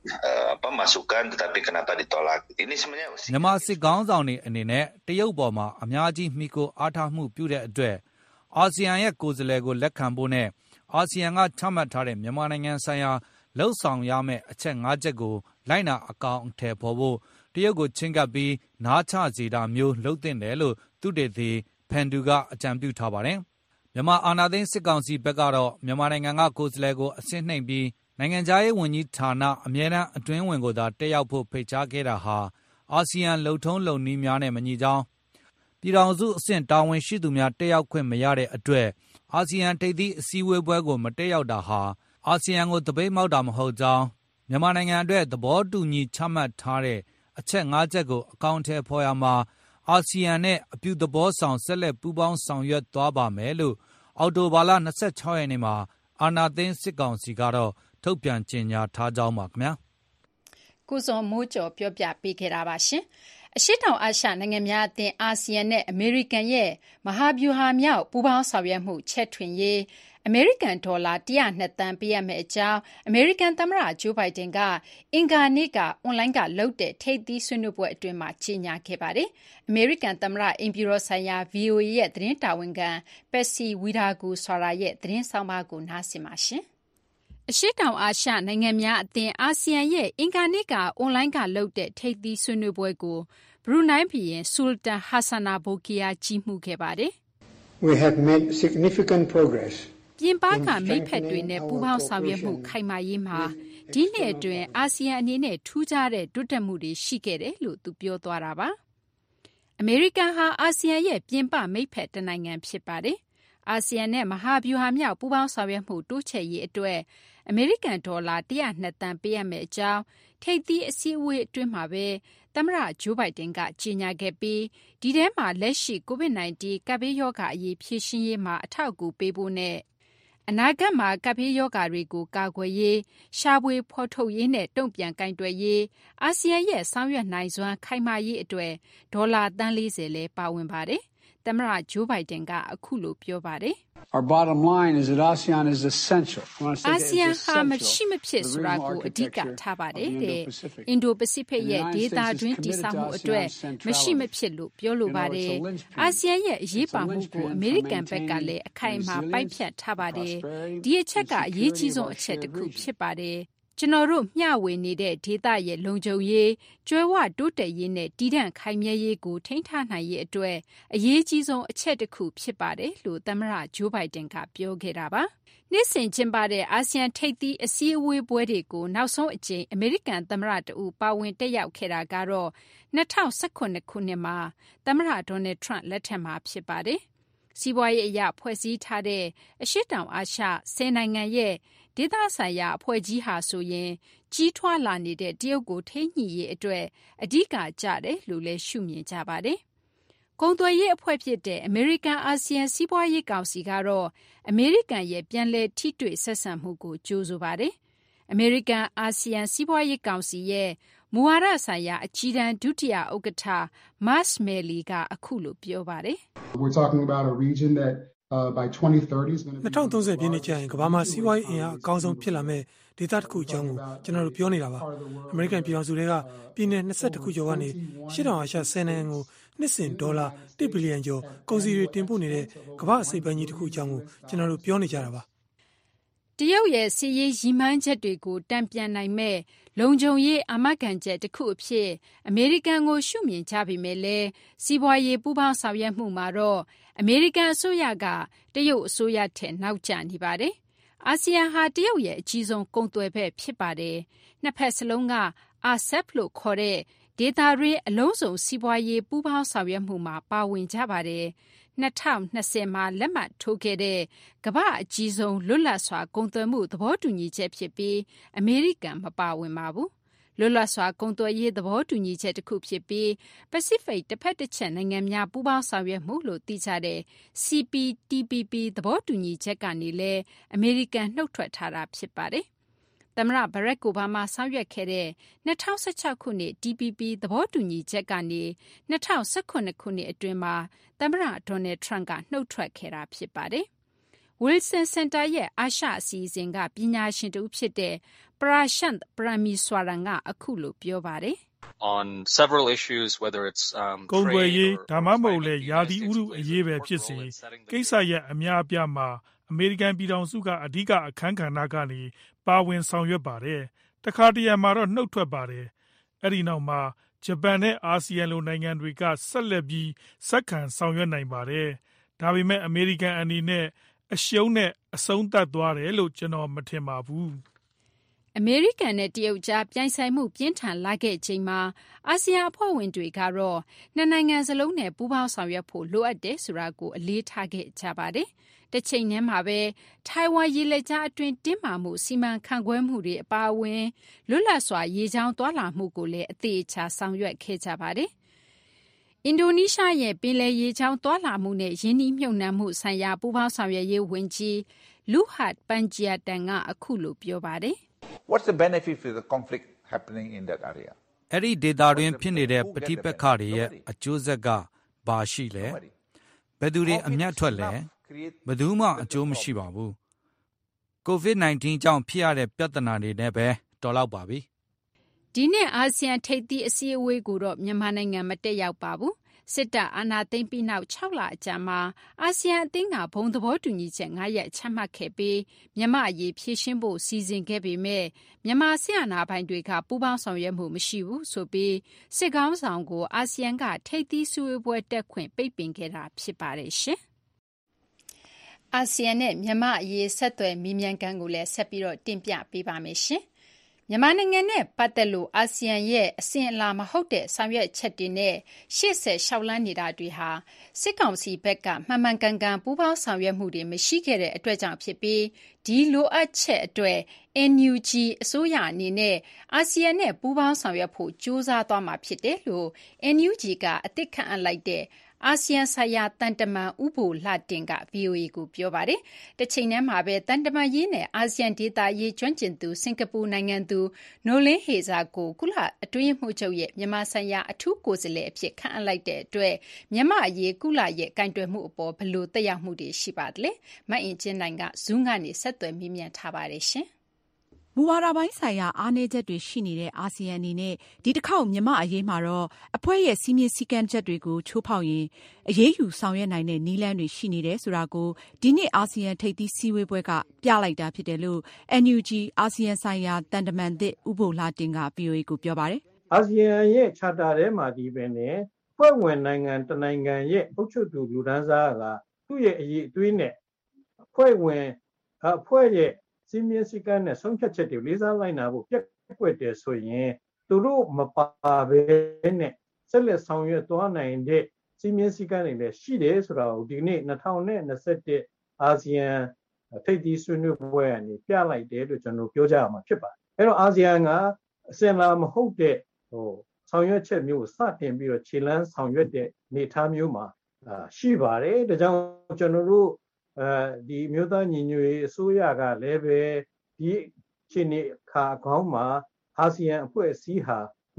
masukan tetapi kenapa ditolak? Ini sebenarnya
မြန်မာစစ်ခေါင်းဆောင်တွေအနေနဲ့တရုတ်ပေါ်မှာအများကြီးမှီခိုအားထားမှုပြုတဲ့အတွက်အာဆီယံရဲ့ကိုယ်စားလှယ်ကိုလက်ခံဖို့နဲ့အာဆီယံကချမှတ်ထားတဲ့မြန်မာနိုင်ငံဆိုင်ရာလှုပ်ဆောင်ရမယ့်အချက်၅ချက်ကိုလိုက်နာအကောင်အထည်ဖော်ဖို့တရုတ်ကိုချင်းကပ်ပြီးနားချစေတာမျိုးလုပ်သင့်တယ်လို့သူတေသီဖန်ဒူကအကြံပြုထားပါတယ်။မြန်မာအာဏာသိမ်းစစ်ကောင်စီဘက်ကတော့မြန်မာနိုင်ငံကကိုယ်စားလှယ်ကိုအဆင့်နှိမ်ပြီးနိုင်ငံခြားရေးဝန်ကြီးဌာနအမြဲတမ်းအတွင်းဝင်ကိုသာတက်ရောက်ဖို့ဖိတ်ကြားခဲ့တာဟာအာဆီယံလုံထုံးလုံနည်းများနဲ့မညီကြောင်းပြည်ထောင်စုအဆင့်တာဝန်ရှိသူများတက်ရောက်ခွင့်မရတဲ့အတွက်အာဆီယံထိပ်သီးအစည်းအဝေးပွဲကိုမတက်ရောက်တာဟာအာဆီယံကိုတပိတ်မောက်တာမဟုတ်ကြောင်းမြန်မာနိုင်ငံအတွက်သဘောတူညီချမှတ်ထားတဲ့အချက်၅ချက်ကိုအကောင့်ထဲဖော်ရမှာအာဆီယံနဲ့အပြုသဘောဆောင်ဆက်လက်ပူးပေါင်းဆောင်ရွက်သွားပါမယ်လို့အောက်တိုဘာလ26ရက်နေ့မှာအာဏာသိမ်းစစ်ကောင်စီကတော့ထုတ်ပြန်ကြေညာထားကြောင်းပါခင်ဗျာ
ကိုစုံမိုးကျော်ပြောပြပေးခဲ့တာပါရှင်အရှေ့တောင်အာရှနိုင်ငံများအသင်းအာဆီယံနဲ့အမေရိကန်ရဲ့မဟာဗျူဟာမြောက်ပူးပေါင်းဆောင်ရွက်မှုချက်ထွင်ရေးအမေရိကန်ဒေါ်လာ102သန်းပေးရမယ့်အကြောင်းအမေရိကန်သမ္မတဂျိုးဘိုင်ဒန်ကအင်္ဂါနေ့ကအွန်လိုင်းကလုပ်တဲ့ထိပ်သီးဆွေးနွေးပွဲအတွင်းမှာကြေညာခဲ့ပါတယ်။အမေရိကန်သမ္မတအင်ဖြူတော်ဆိုင်ရာ VOA ရဲ့သတင်းတာဝန်ခံပက်စီဝီဒါဂူဆော်ရာရဲ့သတင်းဆောင်ပါကိုနားဆင်ပါရှင်။အရှေ့တောင်အာရှနိုင်ငံများအသင်းအာဆီယံရဲ့အင်္ဂါနေ့ကအွန်လိုင်းကလုပ်တဲ့ထိပ်သီးဆွေးနွေးပွဲကိုဘရူနိုင်းဘုရင်ဆူလတန်ဟာဆာနာဘိုကီယာကြီးမှုခဲ့ပါတယ်။
We have made significant progress
ပြင်ပကမိတ်ဖက်တွေနဲ့ပူးပေါင်းဆောင်ရွက်မှုခိုင်မာရေးမှာဒီနှစ်အတွင်းအာဆီယံအနေနဲ့ထူးခြားတဲ့တိုးတက်မှုတွေရှိခဲ့တယ်လို့သူပြောသွားတာပါ။အမေရိကန်ဟာအာဆီယံရဲ့ပြင်ပမိတ်ဖက်တစ်နိုင်ငံဖြစ်ပါတယ်။အာဆီယံနဲ့မဟာဗျူဟာမြောက်ပူးပေါင်းဆောင်ရွက်မှုတိုးချဲ့ရေးအတွက်အမေရိကန်ဒေါ်လာ102သန်းပေးရမယ့်အကြောင်းထိပ်သီးအစည်းအဝေးအတွင်းမှာပဲသမ္မတဂျိုးဘိုင်ဒန်ကကြေညာခဲ့ပြီးဒီထဲမှာလက်ရှိ COVID-19 ကပ်ဘေးရောဂါအရေးဖြေရှင်းရေးမှာအထောက်အကူပေးဖို့နဲ့အနာဂတ်မှာကပ်ဘေးရောဂါတွေကိုကာကွယ်ရေးရှာဖွေဖော်ထုတ်ရေးနဲ့တုံ့ပြန်ကိုင်တွယ်ရေးအာဆီယံရဲ့ဆောင်ရွက်နိုင်စွမ်းခိုင်မာရေးအတွက်ဒေါ်လာသန်း40လဲပါဝင်ပါတယ်။သမ္မတဂျိုးဘိုင်ဒန်ကအခုလိုပြောပါတယ်။
Our bottom line is that ASEAN is essential.
အာဆီယံဟာမရှိမဖြစ်ဆိုတာကိုအဓိကထားပါတယ်တဲ့အင်ဒိုပစိဖိတ်ရဲ့ဒေသတွင်းတည်ဆောက်မှုအတွက်မရှိမဖြစ်လို့ပြောလိုပါတယ်အာဆီယံရဲ့အရေးပါမှုကိုအမေရိကန်ဘက်ကလည်းအခိုင်အမာပိုက်ဖြတ်ထားပါတယ်ဒီအချက်ကအရေးကြီးဆုံးအချက်တစ်ခုဖြစ်ပါတယ်ကျွန်တော်တို့မျှဝေနေတဲ့ဒေသရဲ့လုံခြုံရေးကျွဲဝတိုးတက်ရေးနဲ့တည်တံ့ခိုင်မြဲရေးကိုထိန်းထားနိုင်ရေးအတွက်အရေးကြီးဆုံးအချက်တစ်ခုဖြစ်ပါတယ်လို့သမ္မတဂျိုးဘိုင်ဒန်ကပြောခဲ့တာပါနှစ်စဉ်ကျင်းပတဲ့အာဆီယံထိပ်သီးအစည်းအဝေးပွဲတွေကိုနောက်ဆုံးအကြိမ်အမေရိကန်သမ္မတတူပါဝင်တက်ရောက်ခဲ့တာကတော့2019ခုနှစ်မှာသမ္မတဒေါ်နယ်ထရန့်လက်ထက်မှာဖြစ်ပါတယ်စီးပွားရေးအရဖွဲ့စည်းထားတဲ့အရှေ့တောင်အာရှ10နိုင်ငံရဲ့ဒေသဆိုင်ရာအဖွဲ့ကြီးဟာဆိုရင်ကြီးထွားလာနေတဲ့တရုတ်ကိုထိန်းညှိရေးအတွက်အဓိကကျတယ်လို့လည်းရှုမြင်ကြပါတယ်။ကုန်သွယ်ရေးအဖွဲ့ဖြစ်တဲ့အမေရိကန်အာဆီယံစီးပွားရေးကောင်စီကတော့အမေရိကန်ရဲ့ပြန်လည်ထိတွေ့ဆက်ဆံမှုကိုကြိုးဆိုပါတယ်။အမေရိကန်အာဆီယံစီးပွားရေးကောင်စီရဲ့မူဝါဒဆိုင်ရာအကြီးတန်းဒုတိယဥက္ကဋ္ဌ Mars Melly ကအခုလိုပြောပါတယ်
We're talking about a region that by 2030 is going to be
2030 ပြည့်နှစ်ကျရင်ကမ္ဘာမှာစီးပွားရေးအင်အားအကောင်းဆုံးဖြစ်လာမဲ့ဒေသတစ်ခုအကြောင်းကိုကျွန်တော်တို့ပြောနေတာပါအမေရိကန်ပြည်ထောင်စုတွေကပြည်내22ခုကျော်ကနေရှစ်တောင်အာရှ10နိုင်ငံကိုနှစ်စဉ်ဒေါ်လာ1ဘီလီယံကျော်ကုန်စည်တွေတင်ပို့နေတဲ့ကမ္ဘာအစိပ်ပိုင်းကြီးတစ်ခုအကြောင်းကိုကျွန်တော်တို့ပြောနေကြတာပါ
တရုတ်ရဲ့စီးရေးရည်မှန်းချက်တွေကိုတံပြန်နိုင်မဲ့လုံခြုံရေးအာမခံချက်တစ်ခုအဖြစ်အမေရိကန်ကိုရှုမြင်ကြပြီမဲ့လဲစီးပွားရေးပူးပေါင်းဆောင်ရွက်မှုမှာတော့အမေရိကန်အစိုးရကတရုတ်အစိုးရထက်နောက်ကျနေပါတယ်အာဆီယံဟာတရုတ်ရဲ့အကြီးဆုံးကုန်သွယ်ဘက်ဖြစ်ပါတယ်နှစ်ဖက်စလုံးက RCEP လို့ခေါ်တဲ့ဒေသတွင်းအလုံးစုံစီးပွားရေးပူးပေါင်းဆောင်ရွက်မှုမှာပါဝင်ကြပါတယ်2020မှာလက်မှတ်ထိုးခဲ့တဲ့ကမ္ဘာအကြီးဆုံးလွတ်လပ်စွာကုန်သွယ်မှုသဘောတူညီချက်ဖြစ်ပြီးအမေရိကန်မပါဝင်ပါဘူးလွတ်လပ်စွာကုန်သွယ်ရေးသဘောတူညီချက်တစ်ခုဖြစ်ပြီးပစိဖိတ်တစ်ဖက်တစ်ချက်နိုင်ငံများပူးပေါင်းဆောင်ရွက်မှုလို့သိကြတဲ့ CPTPP သဘောတူညီချက်ကနေလည်းအမေရိကန်နှုတ်ထွက်ထားတာဖြစ်ပါတယ်သမ္မတဘရက်အိုဘားမားဆောင်ရွက်ခဲ့တဲ့2016ခုနှစ် TPP သဘောတူညီချက်ကနေ2018ခုနှစ်အတွင်းမှာသမ္မတဒေါ်နယ်ထရန့်ကနှုတ်ထွက်ခဲ့တာဖြစ်ပါတယ်။ Wilson Center ရဲ့အာရှအစီအစဉ်ကပညာရှင်တူဖြစ်တဲ့ Prashant Parameswaran ကအခုလိုပြောပါတယ်။
on several issues whether it's
ကုန်သွယ်ရေးဒါမှမဟုတ်လေယာတီဥရုအရေးပဲဖြစ်စေကိစ္စရဲ့အများအပြားမှာအမေရိကန်ပြည်ထောင်စုကအဓိကအခန်းကဏ္ဍကနေပါဝင်ဆောင်ရွက်ပါတယ်တခါတရံမှာတော့နှုတ်ထွက်ပါတယ်အဲ့ဒီနောက်မှာဂျပန်နဲ့အာဆီယံလိုနိုင်ငံတွေကဆက်လက်ပြီးဆက်ခံဆောင်ရွက်နိုင်ပါတယ်ဒါပေမဲ့အမေရိကန်အနေနဲ့အရှုံးနဲ့အဆုံးသတ်သွားတယ်လို့ကျွန်တော်မထင်ပါဘူး
အမေရိကန်နဲ့တရုတ်ကြားပြိုင်ဆိုင်မှုပြင်းထန်လာခဲ့ချိန်မှာအာဆီယံအဖွဲ့ဝင်တွေကတော့နှစ်နိုင်ငံစလုံးနဲ့ပူးပေါင်းဆောင်ရွက်ဖို့လိုအပ်တယ်ဆိုတာကိုအလေးထားခဲ့ကြပါတယ်။တစ်ချိန်တည်းမှာပဲထိုင်ဝမ်ရေလက်ကြားအတွင်းတင်းမာမှုစီမံခန့်ခွဲမှုတွေအပါအဝင်လွတ်လပ်စွာရေကြောင်းသွားလာမှုကိုလည်းအသေးအချာဆောင်ရွက်ခဲ့ကြပါတယ်။အင်ဒိုနီးရှားရဲ့ပင်လယ်ရေကြောင်းသွားလာမှုနဲ့ယင်းနှိမ့်မြုပ်နှံမှုဆိုင်ရာပူးပေါင်းဆောင်ရွက်ရေးဝန်ကြီးလူဟတ်ပန်ဂျီယာတန်ကအခုလိုပြောပါတယ်။
What's the benefit of the conflict happening in that area?
အဲ့ဒီဒေသတွင်းဖြစ်နေတဲ့ပဋိပက္ခတွေရဲ့အကျိုးဆက်ကဘာရှိလဲဘယ်သူတွေအမြတ်ထွက်လဲဘယ်သူမှအကျိုးမရှိပါဘူး COVID-19 ကြောင့်ဖြစ်ရတဲ့ပြဿနာတွေနဲ့ပဲတော်လောက်ပါပြီ
ဒီနေ့အာဆီယံထိပ်သီးအစည်းအဝေးကိုတော့မြန်မာနိုင်ငံမတက်ရောက်ပါဘူးစစ်တပ်အာဏာသိမ်းပြီးနောက်6လအကြာမှာအာဆီယံအသင်းကဘုံသဘောတူညီချက်9ရပ်ချမှတ်ခဲ့ပြီးမြန်မာအရေးဖြည့်ရှင်းဖို့စီစဉ်ခဲ့ပေမဲ့မြန်မာစစ်အာဏာပိုင်တွေကပူးပေါင်းဆောင်ရွက်မှုမရှိဘူးဆိုပြီးစစ်ကောင်းဆောင်ကိုအာဆီယံကထိပ်သီးစည်းဝေးပွဲတက်ခွင့်ပိတ်ပင်ခဲ့တာဖြစ်ပါတယ်ရှင်။အာဆီယံနဲ့မြန်မာအရေးဆက်သွယ်မိမြန်ခန်းကိုလည်းဆက်ပြီးတော့တင်ပြပေးပါမယ်ရှင်။မြန်မာနိုင်ငံနဲ့ပတ်သက်လို့အာဆီယံရဲ့အစဉ်အလာမဟုတ်တဲ့ဆောင်ရွက်ချက်တွေနဲ့ရှေ့ဆက်ရှောက်လန်းနေတာတွေဟာစစ်ကောင်စီဘက်ကမှန်မှန်ကန်ကန်ပူးပေါင်းဆောင်ရွက်မှုတွေမရှိခဲ့တဲ့အတွက်ကြောင့်ဖြစ်ပြီးဒီလိုအပ်ချက်အတွက် NUG အစိုးရအနေနဲ့အာဆီယံနဲ့ပူးပေါင်းဆောင်ရွက်ဖို့ကြိုးစားသွားမှာဖြစ်တယ်လို့ NUG ကအသစ်ခန့်အပ်လိုက်တဲ့အာဆီယံဆိုင်ရာတန်တမန်ဥပိုလတင်က VOA ကိုပြောပါတယ်။တစ်ချိန်တည်းမှာပဲတန်တမန်ရေးနဲ့အာဆီယံဒေသရေးကျွမ်းကျင်သူစင်ကာပူနိုင်ငံသူနိုလင်းဟေဇာကိုကုလအတွင်းမှုချုပ်ရဲ့မြန်မာဆိုင်ရာအထူးကိုယ်စားလှယ်အဖြစ်ခန့်အပ်လိုက်တဲ့အတွက်မြန်မာအရေးကုလရဲ့ကင်တွယ်မှုအပေါ်ဘယ်လိုသက်ရောက်မှုတွေရှိပါသလဲ။မအင်ကျင်းနိုင်က Zoom ကနေဆက်သွယ်မေးမြန်းထားပါတယ်ရှင်။
မူဝါဒပိုင်းဆိုင်ရာအားနည်းချက်တွေရှိနေတဲ့အာဆီယံအနေနဲ့ဒီတစ်ခေါက်မြန်မာအရေးမှာတော့အဖွဲ့ရဲ့စည်းမျဉ်းစည်းကမ်းချက်တွေကိုချိုးဖောက်ရင်အရေးယူဆောင်ရွက်နိုင်တဲ့နည်းလမ်းတွေရှိနေတယ်ဆိုတာကိုဒီနှစ်အာဆီယံထိပ်သီးစည်းဝေးပွဲကပြလိုက်တာဖြစ်တယ်လို့ NUG အာဆီယံဆိုင်ရာတန်တမန်သစ်ဥပိုလတင်က VOA ကိုပြောပါတယ်
။အာဆီယံရဲ့ charter ထဲမှာဒီပဲနဲ့ဖွဲ့ဝင်နိုင်ငံတနိုင်ငံရဲ့အုပ်ချုပ်သူလူတန်းစားကသူ့ရဲ့အရေးအသွေးနဲ့ဖွဲ့ဝင်အဖွဲ့ရဲ့စည်းမျဉ်းစည်းကမ်းနဲ့ဆုံးဖြတ်ချက်တွေလေးစားလိုက်နာဖို့ပြက်ကွက်တယ်ဆိုရင်သူတို့မပါဘဲနဲ့ဆက်လက်ဆောင်ရွက်သွားနိုင်တဲ့စည်းမျဉ်းစည်းကမ်းတွေလည်းရှိတယ်ဆိုတာကိုဒီနေ့2021အာဆီယံထိပ်သီးဆွေးနွေးပွဲကနေပြလိုက်တယ်လို့ကျွန်တော်ပြောကြရမှာဖြစ်ပါတယ်။အဲ့တော့အာဆီယံကအစင်လာမဟုတ်တဲ့ဆောင်ရွက်ချက်မျိုးစတင်ပြီးတော့ခြေလှမ်းဆောင်ရွက်တဲ့အနေအထားမျိုးမှာရှိပါတယ်။ဒါကြောင့်ကျွန်တော်တို့ဒီမြို့သားညီညွတ်ရေးအစိုးရကလည်းပဲဒီအခြေအနေခါအကောင်းမှာအာဆီယံအဖွဲ့အစည်းဟာမ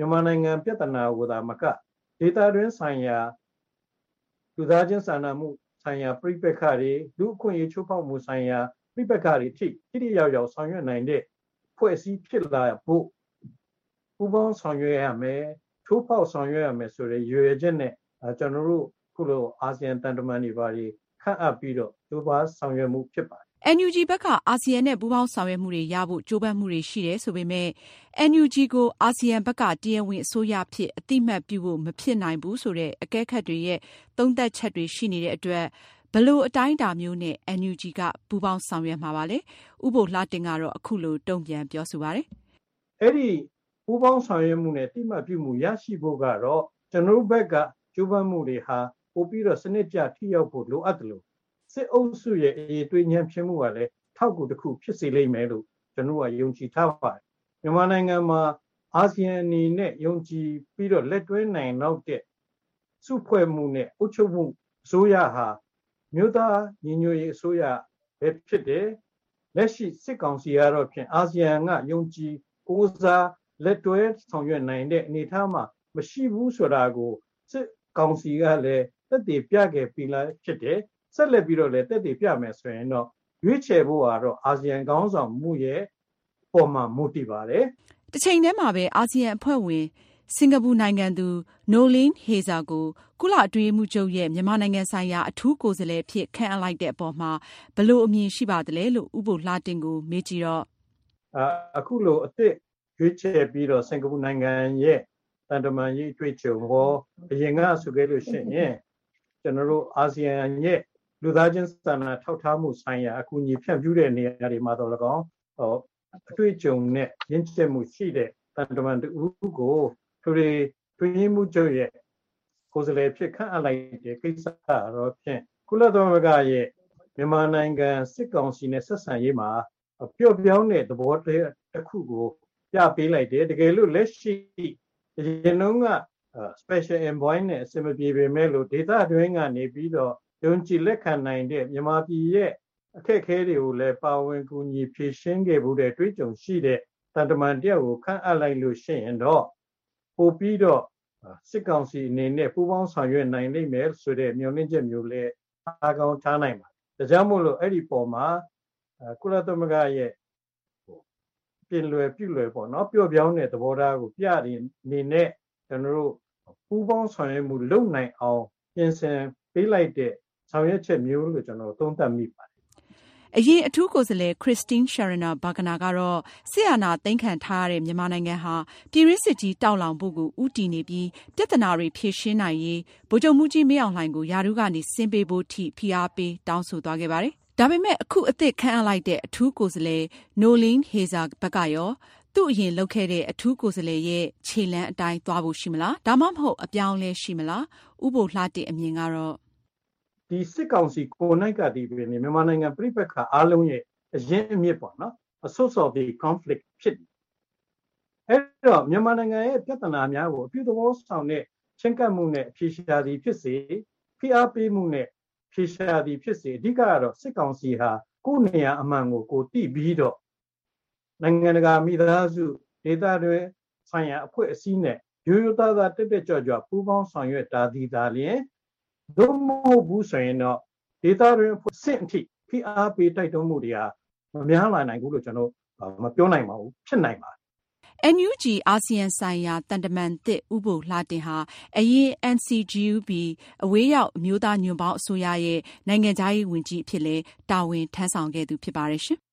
မြန်မာနိုင်ငံပြဿနာကိုသာမကဒေသတွင်းဆိုင်ရာလူသားချင်းစာနာမှုဆိုင်ရာပြိပက္ခတွေလူအခွင့်အရေးချိုးဖောက်မှုဆိုင်ရာပြိပက္ခတွေထိတိရောက်ရောက်ဆောင်ရွက်နိုင်တဲ့ဖွဲ့စည်းဖြစ်လာဖို့ပူးပေါင်းဆောင်ရွက်ရမယ်ထိုးဖောက်ဆောင်ရွက်ရမယ်ဆိုတဲ့ရည်ရွယ်ချက်နဲ့ကျွန်တော်တို့ခုလိုအာဆီယံတန်တမန်တွေပါတွေခန့်အပ်ပြီးတော့ကြိုးပမ်းဆောင်ရွက်မှုဖြစ်ပါတယ်
NUG ဘက်ကအာဆီယံနဲ့ပူးပေါင်းဆောင်ရွက်မှုတွေရဖို့ကြိုးပမ်းမှုတွေရှိတယ်ဆိုပေမဲ့ NUG ကိုအာဆီယံဘက်ကတရားဝင်အစိုးရဖြစ်အတိမတ်ပြုဖို့မဖြစ်နိုင်ဘူးဆိုတဲ့အကဲခတ်တွေရဲ့သုံးသပ်ချက်တွေရှိနေတဲ့အတွက်ဘလို့အတိုင်းအတာမျိုးနဲ့ NUG ကပူးပေါင်းဆောင်ရွက်မှာပါလေဥပိုလ်လှတင်ကတော့အခုလိုတုံ့ပြန်ပြောဆိုပါတယ်
အဲ့ဒီပူးပေါင်းဆောင်ရွက်မှုနဲ့တိမတ်ပြုမှုရရှိဖို့ကတော့ကျွန်တော်တို့ဘက်ကကြိုးပမ်းမှုတွေဟာပို့ပြီးတော့စနစ်ကျထိရောက်ဖို့လိုအပ်တယ်လို့စစ်အုပ်စုရဲ့အရေးသွေးညံဖြစ်မှုကလည်းထောက်ကူတစ်ခုဖြစ်စေလိမ့်မယ်လို့ကျွန်တော်ကယုံကြည်ထားပါတယ်မြန်မာနိုင်ငံမှာအာဆီယံအနေနဲ့ယုံကြည်ပြီးတော့လက်တွဲနိုင်တော့တဲ့စုဖွဲ့မှုနဲ့အုပ်ချုပ်မှုအစိုးရဟာမြို့သားညီညွတ်ရေးအစိုးရပဲဖြစ်တယ်လက်ရှိစစ်ကောင်စီကတော့ဖြင့်အာဆီယံကယုံကြည်ကိုးစားလက်တွဲဆောင်ရွက်နိုင်တဲ့အနေအထားမှာမရှိဘူးဆိုတာကိုစစ်ကောင်စီကလည်းသက်သေပြခဲ့ပြီးလားဖြစ်တယ်ဆက်လက်ပြီးတော့လည်းသက်သေပြမယ်ဆိုရင်တော့ရွေးချယ်ဖို့ကတော့အာဆီယံခေါင်းဆောင်မှုရဲ့ပေါ်မှာမူတည်ပါတယ်
။တစ်ချိန်တည်းမှာပဲအာဆီယံအဖွဲ့ဝင်စင်ကာပူနိုင်ငံသူ Noeleen Heyzer ကိုကုလအတွင်းရေးမှူးချုပ်ရဲ့မြန်မာနိုင်ငံဆိုင်ရာအထူးကိုယ်စားလှယ်ဖြစ်ခန့်အပ်လိုက်တဲ့အပေါ်မှာဘယ်လိုအမြင်ရှိပါသလဲလို့ဥပိုလ်လှတင်ကိုမေးကြည့်တော့
အခုလိုအသစ်ရွေးချယ်ပြီးတော့စင်ကာပူနိုင်ငံရဲ့တန်တမာရေးအတွေ့အကြုံဟောအရင်ကဆိုခဲ့လို့ရှိရင်ကျွန်တော်တို့အာဆီယံရဲ့လူသားချင်းစာနာထောက်ထားမှုဆိုင်ရာအကူအညီဖြန့်ဖြူးတဲ့နေရာတွေမှာတော့၎င်းအတွေ့အကြုံနဲ့ရင်းချမှုရှိတဲ့တန်တမန်တူကိုသူတွေတွင်းမှုချုပ်ရဲ့ကိုယ်စားလှယ်ဖြစ်ခန့်အပ်လိုက်တဲ့ကိစ္စတော့ဖြင့်ကုလသမဂ္ဂရဲ့မြန်မာနိုင်ငံစစ်ကောင်စီနဲ့ဆက်ဆံရေးမှာပျော့ပြောင်းတဲ့သဘောတစ်ခုကိုပြပေးလိုက်တယ်တကယ်လို့လက်ရှိရင်လုံးကspecial envoy နဲ့အစမပြေပေမဲ့လို့ဒေသတွင်းကနေပြီးတော့ယုံကြည်လက်ခံနိုင်တဲ့မြန်မာပြည်ရဲ့အခက်အခဲတွေကိုလည်းပါဝင်ကူညီဖြေရှင်းခဲ့မှုတဲ့တွေးကြုံရှိတဲ့တန်တမန်တယောက်ကိုခန့်အပ်လိုက်လို့ရှိရင်တော့ပို့ပြီးတော့စစ်ကောင်စီအနေနဲ့ပူးပေါင်းဆောင်ရွက်နိုင်နိုင်မယ်ဆိုတဲ့မျှော်လင့်ချက်မျိုးလည်းအားကောင်းထားနိုင်ပါတယ်ဒါကြောင့်မို့လို့အဲ့ဒီပေါ်မှာကုလသမဂ္ဂရဲ့ပြင်လွယ်ပြုလွယ်ပေါ့နော်ပျော့ပြောင်းတဲ့သဘောထားကိုပြတဲ့အနေနဲ့ကျွန်တော်တို့ပူးပေါင်းဆောင်ရွက်မှုလုပ်နိုင်အောင်ပြင်ဆင်ပေးလိုက်တဲ့ဆောင်ရွက်ချက်မျိုးလို့ကျွန်တော်သုံးသပ်မိပါတယ်
အရင်အထူးကိုယ်စားလှယ် Christine Schraner Burgener ကတော့စစ်အာဏာသိမ်းခံထားရတဲ့မြန်မာနိုင်ငံဟာပြည်တွင်းစစ်ကြီးတောက်လောင်ဖို့ကိုဥတီနေပြီးပြဿနာတွေဖြေရှင်းနိုင်ရေးဗိုလ်ချုပ်မှူးကြီးမင်းအောင်လှိုင်ကိုယာရုကနေဆင်းပေးဖို့ထိဖိအားပေးတောင်းဆိုသွားခဲ့ပါတယ်။ဒါပေမဲ့အခုအသစ်ခန့်အပ်လိုက်တဲ့အထူးကိုယ်စားလှယ် Noeleen Heyzer ဘက်ကရောသူ့အရင်လုပ်ခဲ့တဲ့အထူးကိုယ်စားလှယ်ရဲ့ခြေလှမ်းအတိုင်းသွားဖို့ရှိမလားဒါမှမဟုတ်အပြောင်းလဲရှိမလားဥပိုလ်လှတင်အမြင်ကတော့
ဒီစစ်ကောင်စီကိုနိုင်ကတည်ပြီးမြန်မာနိုင်ငံပြိပက္ခအားလုံးရဲ့အရင်အမြစ်ပေါ့နော် a source of the conflict ဖြစ်အဲ့တော့မြန်မာနိုင်ငံရဲ့ပြဿနာများကိုအပြုသဘောဆောင်တဲ့ချင်းကပ်မှုနဲ့ဖြေရှာသည်ဖြစ်စေဖိအားပေးမှုနဲ့ဖြေရှာသည်ဖြစ်စေအဓိကကတော့စစ်ကောင်စီဟာကိုယ်နေရာအမှန်ကိုတိပြီးတော့နိုင်ငံတကာမိသားစုဒေသတွေဆိုင်ရာအဖွဲ့အစည်းနဲ့ရိုးရိုးသားသားတက်ကြွပူးပေါင်းဆောင်ရွက်တာဒီသာလျင်ဒုမဟုတ်ဘူးဆိုရင်တော့ဒေသတွင်းအဆင့်အထိဖိအားပေးတိုက်တွန်းမှုတွေဟာမများလာနိုင်ဘူးလို့ကျွန်တော်မပြောနိုင်ပါဘူးဖြစ်နိုင်ပါတယ်
။ NUG အာဆီယံဆိုင်ရာတန်တမန်သစ်ဥပိုလ်လှတင်ဟာအရင် NCGUB အဝေးရောက်အမျိုးသားညွန့်ပေါင်းအစိုးရရဲ့နိုင်ငံခြားရေးဝန်ကြီးအဖြစ်လဲတာဝန်ထမ်းဆောင်ခဲ့သူဖြစ်ပါတယ်ရှင်။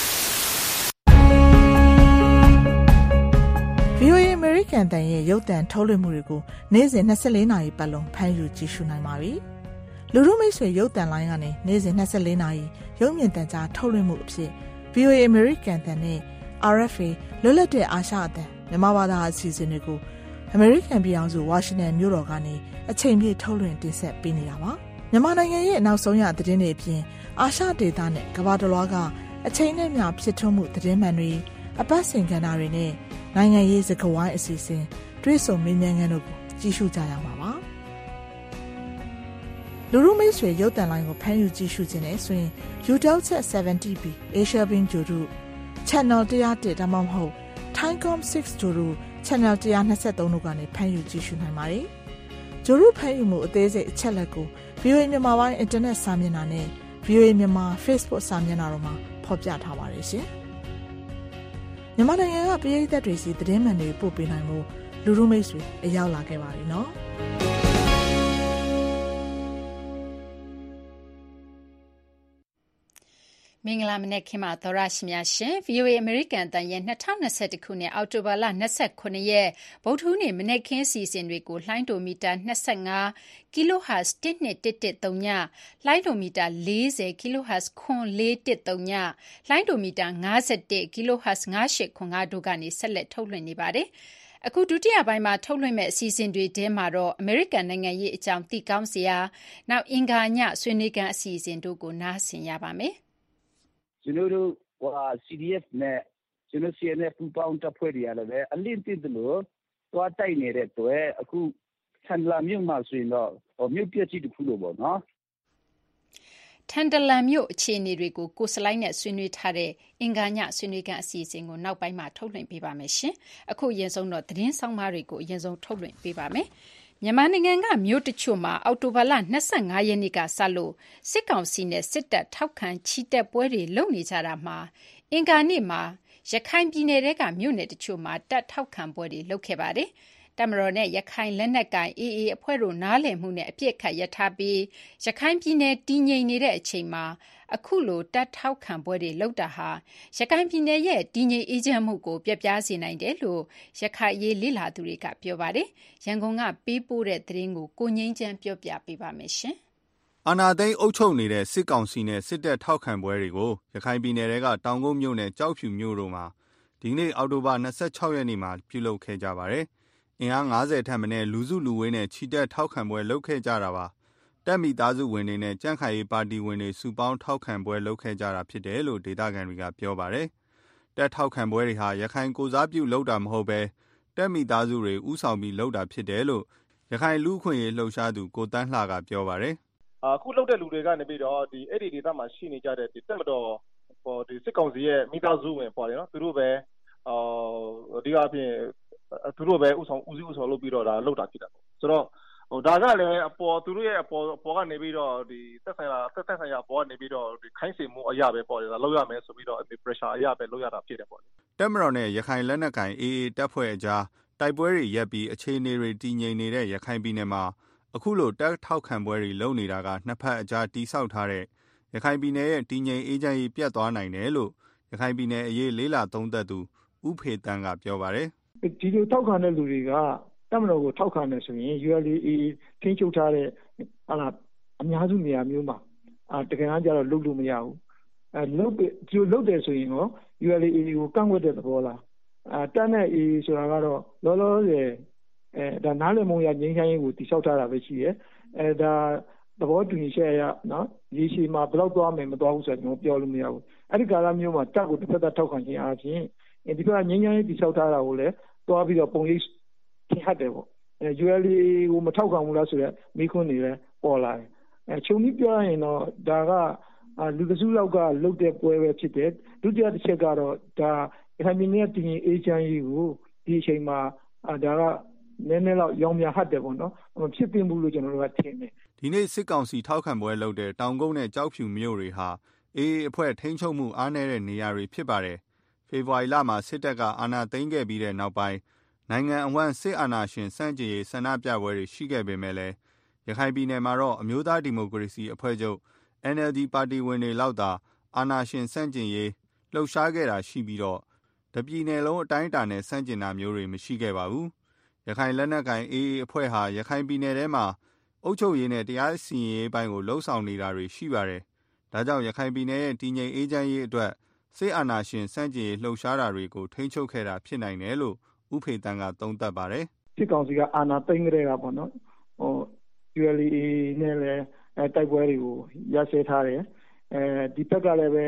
VOA American တန်ရဲ့ရုပ်သံထုတ်လွှင့်မှုတွေကိုနေ့စဉ်24နာရီပတ်လုံးဖမ်းယူကြည့်ရှုနိုင်ပါပြီ။လူထုမိတ်ဆွေရုပ်သံလိုင်းကနေနေ့စဉ်24နာရီရုပ်မြင်သံကြားထုတ်လွှင့်မှုအဖြစ် VOA American တန်နဲ့ RFA လွတ်လပ်တဲ့အာရှအသံမြန်မာဘာသာအစီအစဉ်တွေကို American ပြည်အောင်စု Washington မြို့တော်ကနေအချိန်ပြည့်ထုတ်လွှင့်တင်ဆက်ပေးနေတာပါ။မြန်မာနိုင်ငံရဲ့နောက်ဆုံးရသတင်းတွေအပြင်အာရှဒေသနဲ့ကမ္ဘာတစ်လွှားကအချိန်နဲ့မျှဖြစ်ထွန်းမှုသတင်းမှန်တွေအပတ်စဉ်ကဏ္ဍတွေနဲ့နိုင်ငံရေးစကားဝိုင်းအစီအစဉ်တွဲဆုံမေးမြန်းခန်းတို့ကိုကြည့်ရှုကြရမှာပါလူရုမိတ်ဆွေရုပ်သံလိုင်းကိုဖမ်းယူကြည့်ရှုခြင်းနဲ့ဆိုရင် UW 70B Asia Bin ဂျိုတို့ Channel 101ဒါမှမဟုတ် Timecom 6ဂျိုတို့ Channel 123တို့ကနေဖမ်းယူကြည့်ရှုနိုင်ပါတယ်။ဂျိုရုဖမ်းယူမှုအသေးစိတ်အချက်လက်ကို VOA မြန်မာပိုင်း Internet စာမျက်နှာနဲ့ VOA မြန်မာ Facebook စာမျက်နှာတို့မှာဖော်ပြထားပါတယ်ရှင်။မြန်မာနိုင်ငံကပြည်သက်တွေစီသတင်းမှန်တွေပို့ပေးနိုင်မှုလူလူမိတ်ဆွေအရောက်လာခဲ့ပါပြီနော်။
မင်္ဂလာမနက်ခင်းပါသောရရှိများရှင် VOA American အသံရဲ့2021ခုနှစ်အောက်တိုဘာလ29ရက်ဗုဒ္ဓဟူးနေ့မနက်ခင်းစီစဉ်တွေကိုလှိုင်းဒိုမီတာ25 kHz 1213ညလှိုင်းဒိုမီတာ40 kHz 413ညလှိုင်းဒိုမီတာ51 kHz 9895တို့ကနေဆက်လက်ထုတ်လွှင့်နေပါတယ်အခုဒုတိယပိုင်းမှာထုတ်လွှင့်မဲ့အစီအစဉ်တွေထဲမှာတော့ American နိုင်ငံရေးအကြောင်းသိကောင်းစရာနောက်အင်္ဂါညဆွေးနွေးခန်းအစီအစဉ်တို့ကိုနားဆင်ရပါမယ်
ကျွန်တော်တို့CDF နဲ့ကျွန်တော် CNF ပူပေါင်းတပ်ဖွဲ့တွေကလည်းပဲအလင်းတစ်လို့သွားတိုက်နေတဲ့အတွက်အခုဆန်လာမြို့မှာဆိုရင်တော့မြို့ပြည့်ကြီးတစ်ခုလို့ပေါ့နော်
ထန်တလန်မြို့အခြေအနေတွေကိုကိုစလိုက်နဲ့ဆွေးနွေးထားတဲ့အင်္ဂါညဆွေးနွေးခန်းအစီအစဉ်ကိုနောက်ပိုင်းမှာထုတ်လွှင့်ပေးပါမယ်ရှင်အခုအရင်ဆုံးတော့သတင်းဆောင်မတွေကိုအရင်ဆုံးထုတ်လွှင့်ပေးပါမယ်မြန်မာနိုင်ငံကမြို့တချို့မှာအောက်တိုဘာလ25ရက်နေ့ကစလို့စစ်ကောင်စီနဲ့စစ်တပ်ထောက်ခံချီတက်ပွဲတွေလုပ်နေကြတာမှာအင်္ဂါနေ့မှာရခိုင်ပြည်နယ်ကမြို့နယ်တချို့မှာတပ်ထောက်ခံပွဲတွေလုပ်ခဲ့ပါတယ်။တပ်မတော်နဲ့ရခိုင်လက်နက်ကိုင် AA အဖွဲ့တို့နားလည်မှုနဲ့အပြစ်ခတ်ရထားပြီးရခိုင်ပြည်နယ်တည်ငြိမ်နေတဲ့အချိန်မှာအခုလိုတပ်ထောက်ခံပွဲတွေလုပ်တာဟာရခိုင်ပြည်နယ်ရဲ့တည်ငြိမ်အေးချမ်းမှုကိုပြပြစေနိုင်တယ်လို့ရခိုင်ရေးလေ့လာသူတွေကပြောပါတယ်။ရန်ကုန်ကပေးပို့တဲ့သတင်းကိုကိုငိမ့်ချမ်းပြောပြပေးပါမယ်ရှင်
။အာဏာသိမ်းအုပ်ချုပ်နေတဲ့စစ်ကောင်စီနဲ့စစ်တပ်ထောက်ခံပွဲတွေကိုရခိုင်ပြည်နယ်ကတောင်ကုန်းမြို့နယ်ကြောက်ဖြူမြို့တို့မှာဒီနေ့အောက်တိုဘာ26ရက်နေ့မှာပြုလုပ်ခဲ့ကြပါတယ်။အင်အား90ထက်မနည်းလူစုလူဝေးနဲ့ချီတက်ထောက်ခံပွဲလုပ်ခဲ့ကြတာပါ။တပ်မိသားစုဝင်တွေနဲ့ကြံ့ခိုင်ရေးပါတီဝင်တွေစုပေါင်းထောက်ခံပွဲလုပ်ခဲ့ကြတာဖြစ်တယ်လို့ဒေသခံတွေကပြောပါတယ်။တပ်ထောက်ခံပွဲတွေဟာရခိုင်ကိုစားပြုလုပ်တာမဟုတ်ပဲတပ်မိသားစုတွေဥဆောင်ပြီးလုပ်တာဖြစ်တယ်လို့ရခိုင်လူ့အခွင့်အရေးလှုပ်ရှားသူကိုတန်းလှကပြောပါတယ်
။အခုလုပ်တဲ့လူတွေကနေပြီးတော့အဲ့ဒီဒေသမှာရှိနေကြတဲ့တပ်မတော်စစ်ကောင်စီရဲ့မိသားစုဝင်ပေါ့လေနော်သူတို့ပဲဒီကအပြင်သူတို့ပဲဥဆောင်လုပ်ပြီးတော့ဒါလုပ်တာဖြစ်တာပေါ့ဆိုတော့ဒါကလည်းသူတို့ရဲ့အပေါ်ကနေပြီးတော့သက်ဆိုင်ရာအပေါ်ကနေပြီးတော့ခိုင်းစေမှုအရာပဲပေါ့လေဒါလုပ်ရမယ်ဆိုပြီးတော့ pressure အရာပဲလုပ်ရတာဖြစ်တယ်ပေါ့လေ
တပ်မတော်နဲ့ရခိုင်လက်နက်ကိုင် AA တပ်ဖွဲ့အကြားတိုက်ပွဲတွေရပ်ပြီးအခြေအနေတွေတည်ငြိမ်နေတဲ့ရခိုင်ပြည်နယ်မှာအခုလိုတပ်ထောက်ခံပွဲတွေလုပ်နေတာကနှစ်ဖက်အကြားတိဆောက်ထားတဲ့ရခိုင်ပြည်နယ်ရဲ့တည်ငြိမ်အေးချမ်းရေးပြတ်သွားနိုင်တယ်လို့ရခိုင်ပြည်နယ်အရေးလေးလာသုံးသပ်သူဦးဖေတန်းကပြောပါတယ်
ဒီလိုထောက်ခံတဲ့လူတွေကတပ်မတော်ကိုထောက်ခံတယ်ဆိုရင် ULA ထိန်းချုပ်ထားတဲ့အများစုနေရာမျိုးမှာတကယ်တမ်းကျတော့လုပ်လို့မရဘူးလုပ်တယ်ဆိုရင်ရော ULA ကိုကန့်ကွက်တဲ့သဘောလားတပ်နဲ့ AA ဆိုတာကတော့လောလောဆယ်ဒါနားလည်မှုရငြိမ်းချမ်းရေးကိုတိဆောက်ထားတာပဲရှိတယ်ဒါသဘောတူညီချက်အရနော်ရေရှည်မှာဘယ်တော့သွားမယ်မသွားဘူးဆိုတော့ကျွန်တော်ပြောလို့မရဘူးအဲ့ဒီကာလမျိုးမှာတပ်ကိုတစ်ဖက်သက်ထောက်ခံခြင်းအားဖြင့်ဒီဘက်ကငြိမ်းချမ်းရေးတိဆောက်ထားတာကိုလည်းသွားပြီးတော့ပုံရိပ်ထင်ဟတ်တယ်ပေါ့ULA ကိုမထောက်ခံဘူးလားဆိုတော့မိခွန်းတွေလည်းပေါ်လာတယ်ချုပ်ပြီးပြောရရင်တော့ဒါကလူတစုလောက်ကလုတ်တဲ့ပွဲပဲဖြစ်တယ်ဒုတိယတစ်ချက်ကတော့ဒါရခိုင်ပြည်နယ်တည်ငြိမ်အေးချမ်းရေးကိုဒီအချိန်မှာဒါကနည်းနည်းတော့ရောင်မြဟတ်တယ်ပေါ့နော်မဖြစ်သင့်ဘူးလို့ကျွန်တော်တို့ကထင်တယ်
ဒီနေ့စစ်ကောင်စီထောက်ခံပွဲလုပ်တဲ့တောင်ကုန်းနဲ့ကြောက်ဖြူမြို့တွေဟာ AA အဖွဲ့ထိန်းချုပ်မှုအားနည်းတဲ့နေရာတွေဖြစ်ပါတယ်ဖေဖော်ဝါရီလမှာစစ်တပ်ကအာဏာသိမ်းခဲ့ပြီးတဲ့နောက်ပိုင်းနိုင်ငံအဝန်းစစ်အာဏာရှင်စန့်ကျင်ရေးဆန္ဒပြပွဲတွေရှိခဲ့ပေမဲ့လည်းရခိုင်ပြည်နယ်မှာတော့အမျိုးသားဒီမိုကရေစီအဖွဲ့ချုပ် NLD ပါတီဝင်တွေလောက်သာအာဏာရှင်စန့်ကျင်ရေးလှုပ်ရှားခဲ့တာရှိပြီးတော့တပြည်နယ်လုံးအတိုင်းအတာနဲ့စန့်ကျင်တာမျိုးတွေမရှိခဲ့ပါဘူးရခိုင်လက်နက်ကိုင် AA အဖွဲ့ဟာရခိုင်ပြည်နယ်ထဲမှာအုပ်ချုပ်ရေးနဲ့တရားစီရင်ရေးပိုင်းကိုလှုံ့ဆော်နေတာတွေရှိပါတယ်ဒါကြောင့်ရခိုင်ပြည်နယ်ရဲ့တည်ငြိမ်အေးချမ်းရေးအတွက်စစ်အာဏာရှင်စန့်ကျင်ရေးလှုပ်ရှားတာတွေကိုထိန်းချုပ်ခဲ့တာဖြစ်နိုင်တယ်လို့ဦးဖေတန်းကသုံးသပ်ပါတယ်
စစ်ကောင်စီကအာဏာသိမ်းကြတဲ့ကပေါ့နော်ULA နဲ့လည်းတိုက်ပွဲတွေကိုရစဲထားတယ်ဒီဘက်ကလည်းပဲ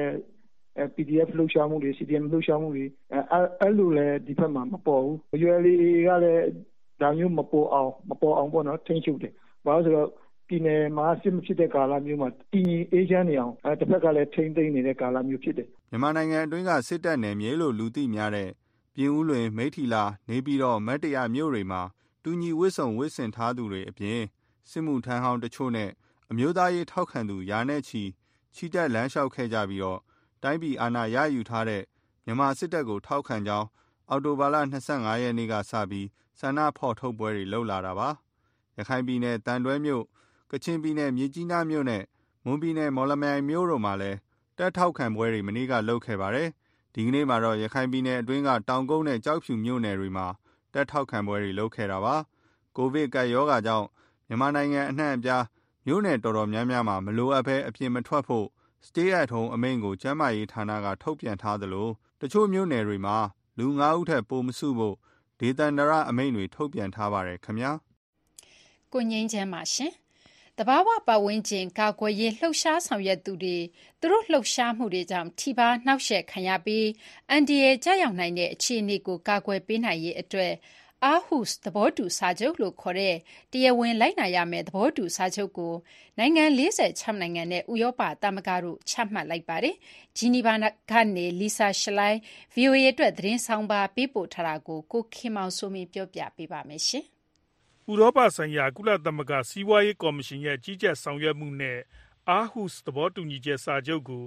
PDF လှုပ်ရှားမှုတွေ CDM လှုပ်ရှားမှုတွေအဲ့လိုလည်းဒီဘက်မှာမပေါ်ဘူး ULA ကလည်းဒါမျိုးမပေါ်အောင်ပေါ့နော်ထိန်းချုပ်တယ်ဘာလို့ဆိုတော့ပြည်နယ်မှာစစ်မဖြစ်တဲ့ကာလမျိုးမှာတည်ငြိမ်အေးချမ်းနေအောင်တစ်ဖက်ကလည်းထိန်းသိမ်းနေတဲ့ကာလမျိုးဖြစ်တယ်
မြန်မာနိုင်ငံအတွင်းကစစ်တပ်နယ်မြေလို့လူသိများတဲ့ပြင်ဦးလွင်မိထ္ထီလာနေပြည်တော်မတ္တရာမြို့တွေမှာတူညီဝတ်စုံဝတ်ဆင်ထားသူတွေအပြင်စစ်မှုထမ်းဟောင်းတချို့နဲ့အမျိုးသားရေးထောက်ခံသူရာနဲ့ချီတက်လမ်းလျှောက်ခဲ့ကြပြီးတော့တိုင်းပြည်အာဏာရယူထားတဲ့မြန်မာစစ်တပ်ကိုထောက်ခံကြောင်းအောက်တိုဘာလ25ရက်နေ့ကစပြီးဆန္ဒဖော်ထုတ်ပွဲတွေလုပ်လာတာပါရခိုင်ပြည်နယ်တန်တွဲမြို့ကချင်ပြည်နယ်မြစ်ကြီးနားမြို့နဲ့မွန်ပြည်နယ်မော်လမြိုင်မြို့တို့မှာလည်းတက်ထောက်ခံပွဲတွေမနေ့ကလုပ်ခဲ့ပါတယ်ဒီကနေ့မှာတော့ရခိုင်ပြည်နယ်အတွင်းကတောင်ကုန်းနဲ့ကြောက်ဖြူမြို့နယ်တွေမှာတက်ထောက်ခံပွဲတွေလုပ်ခဲ့တာပါကိုဗစ်ကပ်ရောဂါကြောင့်မြန်မာနိုင်ငံအနှံ့အပြားမြို့နယ်တော်တော်များများမှာမလိုအပ်ဘဲအပြင်မထွက်ဖို့ Stay at Home အမိန့်ကိုကျန်းမာရေးဌာနကထုတ်ပြန်ထားသလိုတချို့မြို့နယ်တွေမှာလူ9ဦးထက်ပိုမစုဖို့ဒေသန္တရအမိန့်တွေထုတ်ပြန်ထားပါတယ်ခင်ဗျာ
ကိုငင်းချမ်းပါရှင်တဘာဝပတ်ဝန်းကျင်ကာကွယ်ရေးလှုပ်ရှားဆောင်ရွက်သူတွေသူတို့လှုပ်ရှားမှုတွေကြောင့်ထိပါနှောက်ယှက်ခံရပြီးအန်ဒီရဲ့ကြောက်ရောက်နိုင်တဲ့အခြေအနေကိုကာကွယ်ပေးနိုင်ရေးအတွက်အာဟုစ်သဘောတူစာချုပ်လို့ခေါ်တဲ့တရားဝင်လိုက်နာရမယ့်သဘောတူစာချုပ်ကိုနိုင်ငံ46နိုင်ငံနဲ့ဥရောပသမဂ္ဂတို့ချမှတ်လိုက်ပါတယ်။ဂျီနီဗာကနေလီဆာရှလိုင်း VOA အတွက်သတင်းဆောင်ပါပေးပို့ထားတာကိုကိုခင်မောင်စိုးမင်းပြောပြပေးပါမယ်ရှင်
။ဥရောပဆိုင်ရာကုလသမဂ္ဂစီးပွားရေးကော်မရှင်ရဲ့ကြီးကြပ်ဆောင်ရွက်မှုနဲ့အာဟုစ်သဘောတူညီချက်စာချုပ်ကို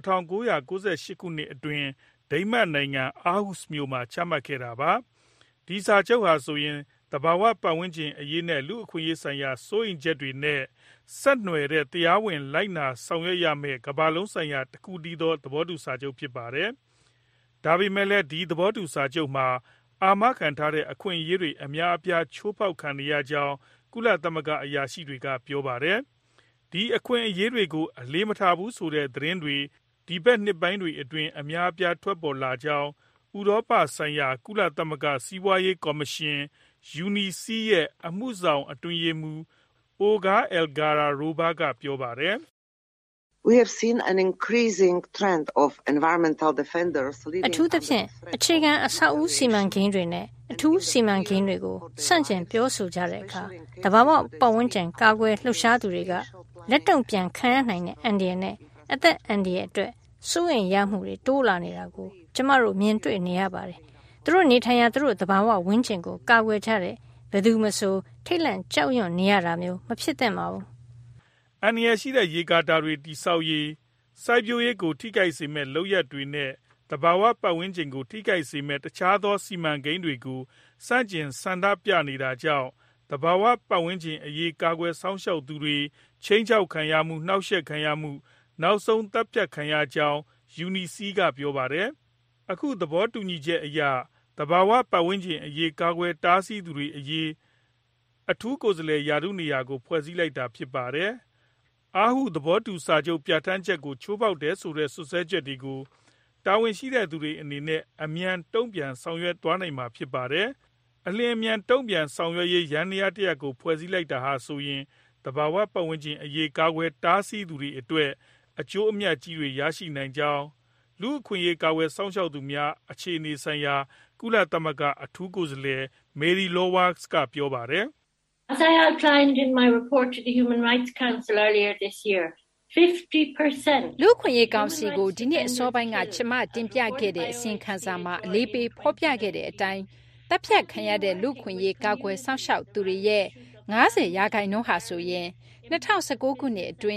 1998ခုနှစ်အတွင်းဒိန်းမတ်နိုင်ငံအာဟုစ်မြို့မှာချမှတ်ခဲ့တာပါ။ဒီစာချုပ်ဟာဆိုရင်တဘာဝပတ်ဝန်းကျင်အရေးနဲ့လူအခွင့်အရေးဆိုင်ရာစိုးရိမ်ချက်တွေနဲ့ဆက်နွယ်တဲ့တရားဝင်လိုက်နာဆောင်ရွက်ရမယ့်ကမ္ဘာလုံးဆိုင်ရာတခုတည်းသောသဘောတူစာချုပ်ဖြစ်ပါတယ်။ဒါပေမဲ့လည်းဒီသဘောတူစာချုပ်မှာအာမခံထားတဲ့အခွင့်အရေးတွေအများအပြားချိုးဖောက်ခံရကြောင်းကုလသမဂ္ဂအရာရှိတွေကပြောပါတယ်။ဒီအခွင့်အရေးတွေကိုအလေးမထားဘူးဆိုတဲ့သတင်းတွေဒီဘက်နှစ်ပိုင်းတွေအတွင်းအများအပြားထွက်ပေါ်လာကြောင်းဥရောပဆိုင်ရာကုလသမဂ္ဂစီးပွားရေးကော်မရှင် UNEC ရဲ့အမှုဆောင်အတွင်းရေးမှူး Olga Elgara-Roba ကပြောပါတယ်။
We have seen an increasing trend of environmental defenders
အထူးသဖြင့်အခြေခံအဆောက်အဦစီမံကိန်းတွေနဲ့အထူးစီမံကိန်းတွေကိုဆန့်ကျင်ပြောဆိုကြတဲ့အခါတဘာဝပတ်ဝန်းကျင်ကာကွယ်လှုပ်ရှားသူတွေကလက်တုံ့ပြန်ခံရနိုင်တဲ့အန္တရာယ်နဲ့အသက်အန္တရာယ်အတွက်စိုးရိမ်ရမှုတွေတိုးလာနေတာကိုကျမတို့မြင်တွေ့နေရပါတယ်။သူတို့နေထိုင်ရာသူတို့တဘာဝဝန်းကျင်ကိုကာကွယ်ကြတဲ့ဘယ်သူမဆိုထိတ်လန့်ကြောက်ရွံ့နေရတာမျိုးမဖြစ်သင့်ပါဘူး
။အန္တရာယ်ရှိတဲ့ရေကာတာတွေတိဆောက်ရေးစိုက်ပျိုးရေးကိုထိခိုက်စေမဲ့လုပ်ရက်တွေနဲ့တဘာဝပတ်ဝန်းကျင်ကိုထိခိုက်စေမဲ့တခြားသောစီမံကိန်းတွေကိုစန့်ကျင်ဆန္ဒပြနေတာကြောင့်တဘာဝပတ်ဝန်းကျင်အရေးကာကွယ်စောင့်ရှောက်သူတွေချိန်ချောက်ခံရမှုနှောက်ယှက်ခံရမှုနောက်ဆုံးတပ်ဖြတ်ခံရကြောင်း UNEC ကပြောပါတယ်။အခုသဘောတူညီချက်အရတဘာဝပတ်ဝန်းကျင်အရေးကာကွယ်တားဆီးသူတွေအရေးအထူးကိုယ်စားလှယ်ရာထူးနေရာကိုဖွဲ့စည်းလိုက်တာဖြစ်ပါတယ်။အာဟုသဘောတူစာချုပ်ပြဋ္ဌာန်းချက်ကိုချိုးဖောက်တယ်ဆိုတဲ့စွပ်စွဲချက်တွေကိုတာဝန်ရှိတဲ့သူတွေအနေနဲ့အမြန်တုံ့ပြန်ဆောင်ရွက်သွားနိုင်မှာဖြစ်ပါတယ်။အလျင်အမြန်တုံ့ပြန်ဆောင်ရွက်ရေးယန္တရားတစ်ရပ်ကိုဖွဲ့စည်းလိုက်တာဟာဆိုရင်တဘာဝပတ်ဝန်းကျင်အရေးကာကွယ်တားဆီးသူတွေအတွက်အကျိုးအမြတ်ကြီးတွေရရှိနိုင်ကြောင်းလူအခွင့်အရေးကာကွယ်စောင့်ရှောက်သူများအခြေအနေဆိုင်ရာကုလသမဂ္ဂအထူးကိုယ်စားလှယ် Mary Lowers ကပြောပါတယ်
As I outlined in my report to the Human Rights Council earlier this year, 50%
လူခွင့်ရေးကောင်စီကိုဒီနှစ်အစောပိုင်းကချမတင်ပြခဲ့တဲ့အစီရင်ခံစာမှာအလေးပေးဖော်ပြခဲ့တဲ့အတိုင်းတပ်ဖြတ်ခံရတဲ့လူခွင့်ရေးကာကွယ်စောင့်ရှောက်သူတွေရဲ့90%ဟာဆိုရင်2019ခုနှစ်အတွင်း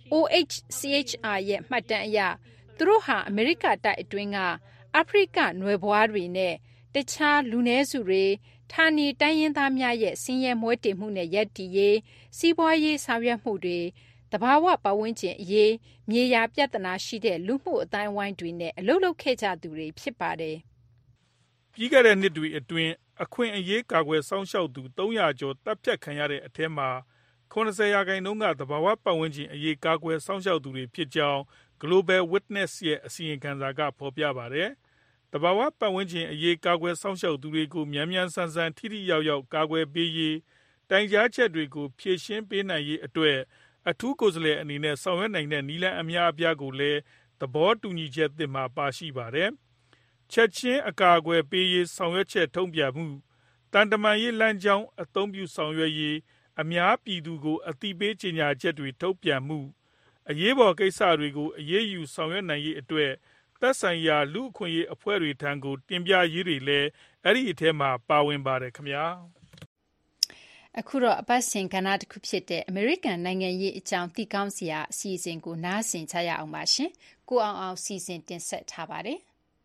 OHCHR ရဲ့မှတ်တမ်းအရသူတို့ဟာအမေရိကတိုက်အတွင်းကအာဖရိကနွယ်ဘွားတွေနဲ့တခြားလူနည်းစုတွေဌာနေတိုင်းရင်းသားများရဲ့ဆင်းရဲမွဲတေမှုနဲ့ရပ်တည်ရေးစီးပွားရေးဆောင်ရွက်မှုတွေတဘာဝပတ်ဝန်းကျင်အရေးမြေယာပြဿနာရှိတဲ့လူမှုအတိုင်းဝိုင်းတွေနဲ့အလုပ်လုပ်ခဲ့ကြသူတွေဖြစ်ပါတယ်
။ပြီးခဲ့တဲ့နှစ်တွေအတွင်းအခွင့်အရေးကာကွယ်စောင့်ရှောက်သူ300ကျော်တပ်ဖြတ်ခံရတဲ့အထက်မှာ90%ကတဘာဝပတ်ဝန်းကျင်အရေးကာကွယ်စောင့်ရှောက်သူတွေဖြစ်ကြောင်း Global Witness ရဲ့အစီရင်ခံစာကဖော်ပြပါတယ်။တဘာဝပတ်ဝန်းကျင်အရေးကာကွယ်စောင့်ရှောက်သူတွေကိုမြန်မြန်ဆန်ဆန်ထိထိရောက်ရောက်ကာကွယ်ပေးရေးတိုင်ကြားချက်တွေကိုဖြည့်ရှင်းပေးနိုင်ရေးအတွက်အထူးကိုယ်စားလှယ်အနေနဲ့ဆောင်ရွက်နိုင်တဲ့နည်းလမ်းအများအပြားကိုလည်းသဘောတူညီချက်သစ်မှာပါရှိပါတယ်။ချက်ချင်းအကာအကွယ်ပေးရေးဆောင်ရွက်ချက်ထုံးပြမှုတန်တမာရေးလမ်းကြောင်းအသုံးပြုဆောင်ရွက်ရေးအများပြည်သူကိုအသိပေးကြေညာချက်တွေထုတ်ပြန်မှုအရေးပေါ်ကိစ္စတွေကိုအရေးယူဆောင်ရွက်နိုင်ရေးအတွက်သက်ဆိုင်ရာလူ့အခွင့်အရေးအဖွဲ့တွေထံကိုတင်ပြရေးတွေလည်းအဲ့ဒီအထဲမှာပါဝင်ပါတယ်ခင်ဗျာ
အခုတော့အပတ်စဉ်ကဏ္ဍတစ်ခုဖြစ်တဲ့အမေရိကန်နိုင်ငံရေးအကြောင်းသိကောင်းစရာအစီအစဉ်ကိုနားဆင်ကြရအောင်ပါရှင်ကိုအောင်စီစဉ်တင်ဆက်ထားပါတယ်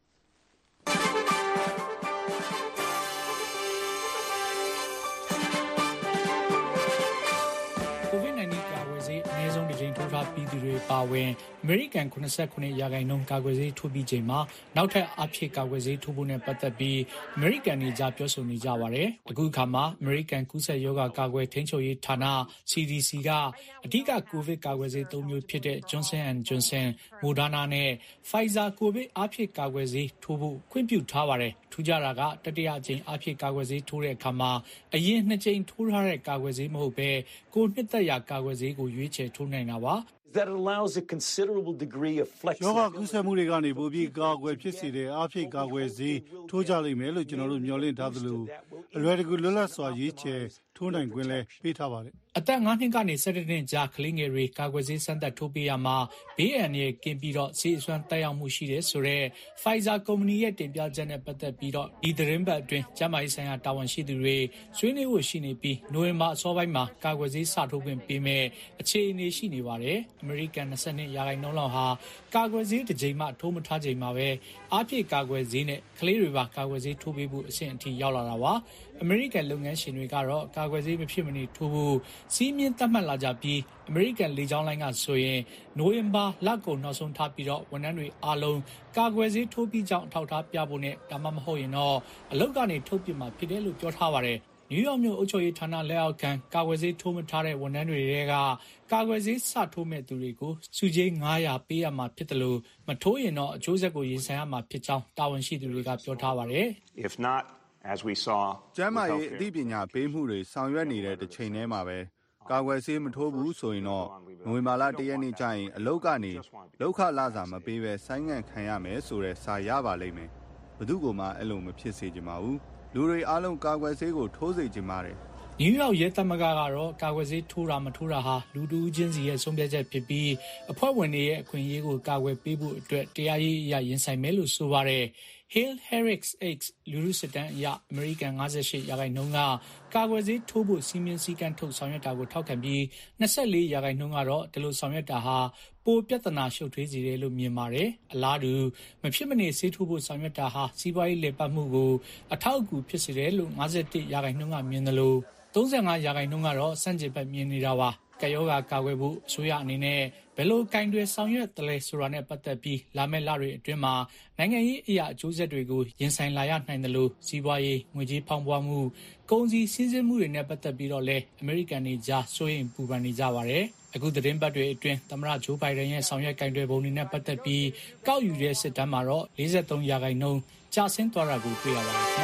ပြည်သူတွေပါဝင်အမေရိကန်89%ကာကွယ်ဆေးထိုးပြီးချိန်မှာနောက်ထပ်အဖြစ်ကာကွယ်ဆေးထိုးဖို့နဲ့ပတ်သက်ပြီးအမေရိကန်တွေကြားပြောဆိုနေကြပါတယ်။အခုအခါမှာအမေရိကန်ကူးစက်ရောဂါကာကွယ်ထိန်းချုပ်ရေးဌာန CDC ကအဓိကကိုဗစ်ကာကွယ်ဆေး3မျိုးဖြစ်တဲ့ Johnson & Johnson, Moderna နဲ့ Pfizer ကိုဗစ်အဖြစ်ကာကွယ်ဆေးထိုးဖို့ခွင့်ပြုထားပါတယ်။ထူးခြားတာကတတိယအကြိမ်အဖြစ်ကာကွယ်ဆေးထိုးတဲ့အခါမှာအရင်2ကြိမ်ထိုးထားတဲ့ကာကွယ်ဆေးမဟုတ်ဘဲကိုနှစ်သက်ရာကာကွယ်ဆေးကိုရွေးချယ်ထိုးနိုင်တာပါ
that allows a considerable degree of flexibility.
ယောဂကုသမှုတွေကနေပိုပြီးကာကွယ်ဖြစ်စေတဲ့အဖြစ်ကာကွယ်ဆေးထိုးကြလိမ့်မယ်လို့ကျွန်တော်တို့မျှော်လင့်ထားသလိုအလွယ်တကူလွတ်လပ်စွာရွေးချယ်ထိုးနိုင်ခွင့်လည်းပေးထားပါတယ်
အသက်9နှစ်ကနေ17နှစ်ကြားကလေးငယ်တွေကာကွယ်ဆေးစမ်းသပ်ထိုးပေးရမှာဘေးအန္တရာယ်ကင်းပြီးတော့ဆေးအစွမ်းတက်ရောက်မှုရှိတယ်ဆိုတော့ Pfizer ကုမ္ပဏီရဲ့တင်ပြချက်နဲ့ပတ်သက်ပြီးတော့ဒီသတင်းပတ်အတွင်းကျန်းမာရေးဆိုင်ရာတာဝန်ရှိသူတွေဆွေးနွေးဖို့ရှိနေပြီးနိုဝင်ဘာအစောပိုင်းမှာကာကွယ်ဆေးစထိုးခွင့်ပေးမယ်အခြေအနေရှိနေပါတယ်အမေရိကန်22%လောက်ဟာကာကွယ်ဆေးတစ်ကြိမ်မှထိုးမထားချိန်မှာပဲအပြည့်ကာကွယ်ဆေးနဲ့ကလေးတွေပါကာကွယ်ဆေးထိုးပေးဖို့အဆင့်အထိရောက်လာတာပါအမေရိကန်လုပ်ငန်းရှင်တွေကတော့ကာကွယ်ဆေးမဖြစ်မနေထိုးဖို့စီးမြင့်သတ်မှတ်လာကြပြီးအမေရိကန်လေကြောင်းလိုင်းကဆိုရင်နိုဝင်ဘာလကုန်နောက်ဆုံးထားပြီးတော့ဝန်ထမ်းတွေအားလုံးကာကွယ်ဆေးထိုးပြီးကြောင်းအထောက်အထားပြဖို့နဲ့ဒါမှမဟုတ်ရင်တော့အလုပ်ကနေထုတ်ပြမှာဖြစ်တယ်လို့ပြောထားပါတယ်နယူးယောက်မြို့အုပ်ချုပ်ရေးဌာနလက်အောက်ခံကာကွယ်ဆေးထိုးမထားတဲ့ဝန်ထမ်းတွေကကာကွယ်ဆေးစထိုးမဲ့သူတွေကိုစုကြေး900ပေးရမှာဖြစ်တယ်လို့မထိုးရင်တော့အကျိုးဆက်ကိုရင်ဆိုင်ရမှာဖြစ်ကြောင်းတာဝန်ရှိသူတွေကပြောထားပါတယ်
If not as we saw
ကျန်းမာရေးအသိပညာပေးမှုတွေဆောင်ရွက်နေတဲ့တစ်ချိန်တည်းမှာပဲကာကွယ်ဆေးမထိုးဘူးဆိုရင်တော့နိုဝင်ဘာလ1ရက်နေ့ကျရင်အလုပ်ကနေလောက်ခလာစာမပေးပဲဆိုင်းငံ့ခံရမယ်ဆိုတဲ့စာရပါလိမ့်မယ်ဘယ်သူကမှအဲ့လိုမဖြစ်စေချင်ပါဘူးလူတွေအားလုံးကာကွယ်ဆေးကိုထိုးစေချင်ပါတယ်
နယူးယောက်ရဲသမဂ္ဂကတော့ကာကွယ်ဆေးထိုးတာမထိုးတာဟာလူတူးချင်းစီရဲ့ဆုံးဖြတ်ချက်ဖြစ်ပြီးအဖွဲ့ဝင်တွေရဲ့အခွင့်အရေးကိုကာကွယ်ပေးဖို့အတွက်တရားရေးအရရင်ဆိုင်မယ်လို့ဆိုပါတယ်Hale Harris X လူထုစစ်တမ်းအရအမေရိကန်58%ကကာကွယ်ဆေးထိုးဖို့စီမင်းစည်းကမ်းထုတ်ဆောင်ရွက်တာကိုထောက်ခံပြီး24%ကတော့ဒီလိုဆောင်ရွက်တာဟာပိုပြဿနာရှုပ်ထွေးစေတယ်လို့မြင်ပါတယ်အလားတူမဖြစ်မနေဆေးထိုးဖို့ဆောင်ရွက်တာဟာစီးပွားရေးလည်ပတ်မှုကိုအထောက်အကူဖြစ်စေတယ်လို့51%ကမြင်တယ်လို့35%ကတော့စန့်ကျင်ဘက်မြင်နေတာပါကယောဂါကာကွယ်ဖို့အစိုးရအနေနဲ့ဘယ်လိုကင်တွယ်ဆောင်ရွက်တယ်လဲဆိုတာနဲ့ပတ်သက်ပြီးလာမယ့်လတွေအတွင်းမှာနိုင်ငံရေးအရာအကျိုးဆက်တွေကိုရင်ဆိုင်လာရနိုင်တယ်လို့စီးပွားရေးငွေကြေးဖောင်းပွားမှုကုန်စည်စည်းစိမ်မှုတွေနဲ့ပတ်သက်ပြီးတော့လည်းအမေရိကန်တွေကြားစိုးရိမ်ပူပန်နေကြပါတယ်အခုသတင်းပတ်တွေအတွင်းသမ္မတဂျိုးဘိုင်ဒန်ရဲ့ဆောင်ရွက်ကင်တွယ်ပုံတွေနဲ့ပတ်သက်ပြီးကောက်ယူတဲ့စစ်တမ်းမှာတော့43%ကျဆင်းသွားတာကိုတွေ့ရပါတယ်ခင်ဗျာ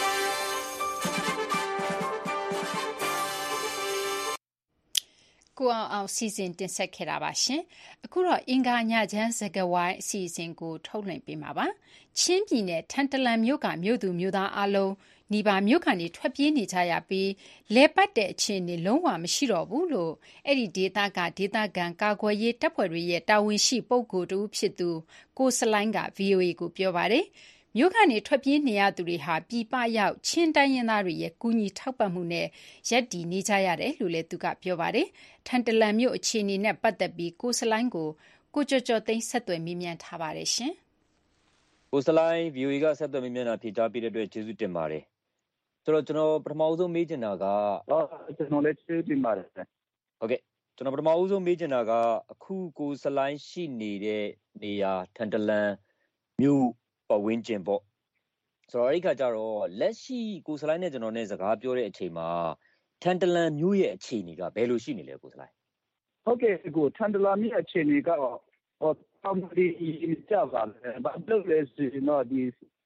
ကိုအောင်စီစဉ်တင်ဆက်ခဲ့တာပါရှင်အခုတော့အင်္ဂါညချမ်းစကားဝိုင်းအစီအစဉ်ကိုထုတ်လွှင့်ပေးမှာပါချင်းပြည်နယ်ထန်တလန်မြို့ကမြို့သူမြို့သားအလုံးနီပါမြို့ကနေထွက်ပြေးနေကြရပြီးလဲပတ်တဲ့အခြေအနေလုံးဝမရှိတော့ဘူးလို့အဲ့ဒီဒေသကဒေသခံကာကွယ်ရေးတပ်ဖွဲ့တွေရဲ့တာဝန်ရှိပုဂ္ဂိုလ်တူဖြစ်သူကိုစလိုင်းက VOA ကိုပြောပါတယ်မြို့ကနေထွက်ပြေးနေရသူတွေဟာပြည်ပရောက်ချင်းတိုင်းရင်းသားတွေရဲ့ကူညီထောက်ပံ့မှုနဲ့ရပ်တည်နေကြရတယ်လို့လည်းသူကပြောပါတယ်ထန်တလန်မြို့အခြေအနေနဲ့ပတ်သက်ပြီးကိုစလိုင်းကိုကိုကျော်ကျော်သိန်းဆက်သွယ်မေးမြန်းထားပါတယ်ရှင်
ကိုစလိုင်း VOA ကဆက်သွယ်မေးမြန်းတာဖြေကြားပေးတဲ့အတွက်ကျေးဇူးတင်ပါတယ်ဆိုတော့ကျွန်တော်ပထမဦးဆုံးမေးချင်တာက
ကျွန်တော်လည်းကျေးဇူးတင်ပါတယ်
ဟုတ်ကဲ့ကျွန်တော်ပထမဦးဆုံးမေးချင်တာကအခုကိုစလိုင်းရှိနေတဲ့နေရာထန်တလန်မြို့ပတ်ဝန်းကျင်ပေါ့ဆိုတော့အဲ့ဒီခါကျတော့လက်ရှိကိုစလိုင်းနဲ့ကျွန်တော်နဲ့စကားပြောတဲ့အချိန်မှာထန်တလန်မြို့ရဲ့အခြေအနေကဘယ်လိုရှိနေလဲကိုစလိုင်း
ဟုတ်ကဲ့ကိုထန်တလန်မြို့အခြေအနေကတော့တောင်ဒီကြပါလေဘာလို့လဲဆိုတော့ဒီ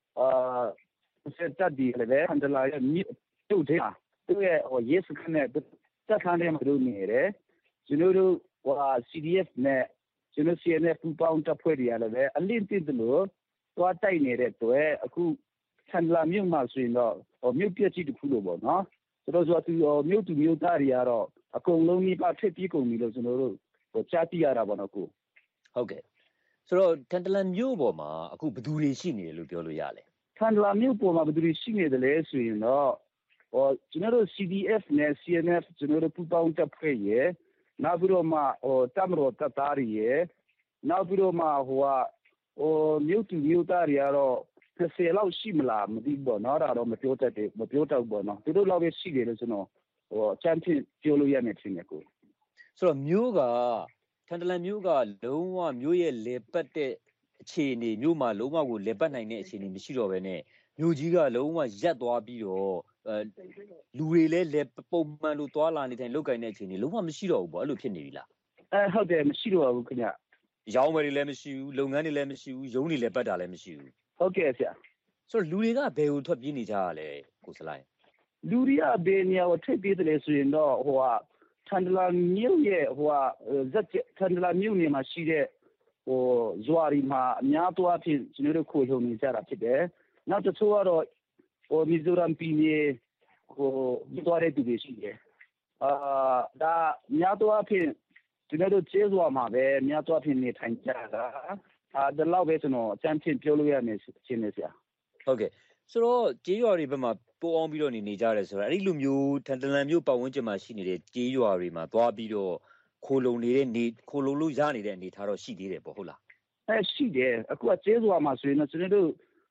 စက်တဒီလည်းထန်တလန်ရဲ့မြို့ထဲမှာသူရဲ့ရေးစခန်းနဲ့တက်ခန်းထဲမှာတို့နေတယ်ကျွန်တော်တို့CDF နဲ့ကျွန်တော် CNF ပူပေါင်းတပ်ဖွဲ့တွေကလည်းအလင်းတင်တယ်လို့သွားတိုက်နေတဲ့အတွက်အခုဆန်လာမြို့မှာဆိုရင်တော့မြို့ပြည့်ကြီးတစ်ခုလို့ပေါ့နော်ဆိုတော့သူမြို့သူမြို့သားတွေကတော့အကုန်လုံးကြီးပါထက်ပြီးကုန်ပြီလို့ကျွန်တော်တို့ကြားသိရတာပေါ့နော်ကို
ဟုတ်ကဲ့ဆိုတော့ထန်တလန်မြို့ပေါ်မှာအခုဘယ်သူတွေရှိနေတယ်လို့ပြောလို့ရလဲ
ထန်တလန်မြို့ပေါ်မှာဘယ်သူတွေရှိနေတယ်လဲဆိုရင်တော့ကျွန်တော်တို့ CDF နဲ့ CNF ကျွန်တော်တို့ပူးပေါင်းတပ်ဖွဲ့ရဲ့နောက်ပြီးတော့မှတပ်မတော်တပ်သားတွေရဲ့နောက်ပြီးတော့မှမြို့သူမြို့သားတွေကတော့30လောက်ရှိမလားမသိဘူးပေါ့နော်ဒါတော့မပြောတတ်ဘူးပေါ့နော်သူတို့လောက်ပဲရှိတယ်လို့ကျွန်တော်ချမ်းဖြစ်ပြောလို့ရမယ်ထင်တယ်ကို
ဆိုတော့မြို့ကထန်တလန်မြို့ကလုံးဝမြို့ရဲ့လေပတ်တဲ့အခြေအနေမြို့မှာလုံးဝကိုလေပတ်နိုင်တဲ့အခြေအနေမရှိတော့ဘဲနဲ့မြို့ကြီးကလုံးဝရက်သွားပြီးတော့လူတွေလည်းလေပုံမှန်လို့သွားလာနေတိုင်းလောက်ကင်တဲ့အခြေအနေလုံးဝမရှိတော့ဘူးပေါ့အဲ့လိုဖြစ်နေပြီလား
ဟုတ်တယ်မရှိတော့ဘူးခင်ဗျ
ရောင်းဝယ်တွေလည်းမရှိဘူးလုပ်ငန်းတွေလည်းမရှိဘူးရုံးတွေလည်းပတ်တာလည်းမရှိဘူး
ဟုတ်ကဲ့ဆရာ
ဆိုတော့လူတွေကဘယ်ကိုထွက်ပြေးနေကြရလဲကိုစလိုင်း
လူတွေကဘယ်နေရာကိုထွက်ပြေးတယ်ဆိုရင်တော့ထန်တလန်မြို့ရဲ့ထန်တလန်မြို့နယ်မှာရှိတဲ့ဇွာရီမှာအများသောအားဖြင့်ကျွန်တော်တို့ခိုလှုံနေကြတာဖြစ်တယ်နောက်တစ်ချို့ကတော့မီဇိုရမ်ပြည်နယ်သွားတဲ့သူတွေရှိတယ်ဒါများသောအားဖြင့်ကျွန်တော်တို့ကျေးဇူးမှာပဲများသောအားဖြင့်နေထိုင်ကြတာဒါလောက်ပဲကျွန်တော်အချမ်းဖြင့်ပြောလို့ရမယ်ရှင်းနေဆရာ
ဟုတ်ကဲ့ဆိုတော့ကျေးရွာတွေဘက်မှာပိုအောင်ပြီးတော့နေကြရတယ်ဆိုတော့အဲ့ဒီလိုမျိုးထန်တလန်မျိုးပတ်ဝန်းကျင်မှာရှိနေတဲ့ကျေးရွာတွေမှာသွားပြီးတော့ခိုလုံလို့ရနေတဲ့အနေထားတော့ရှိသေးတယ်ပေါ့ဟုတ်လား
ရှိတယ်အခုကကျေးရွာမှာဆိုရင်ကျွန်တော်တို့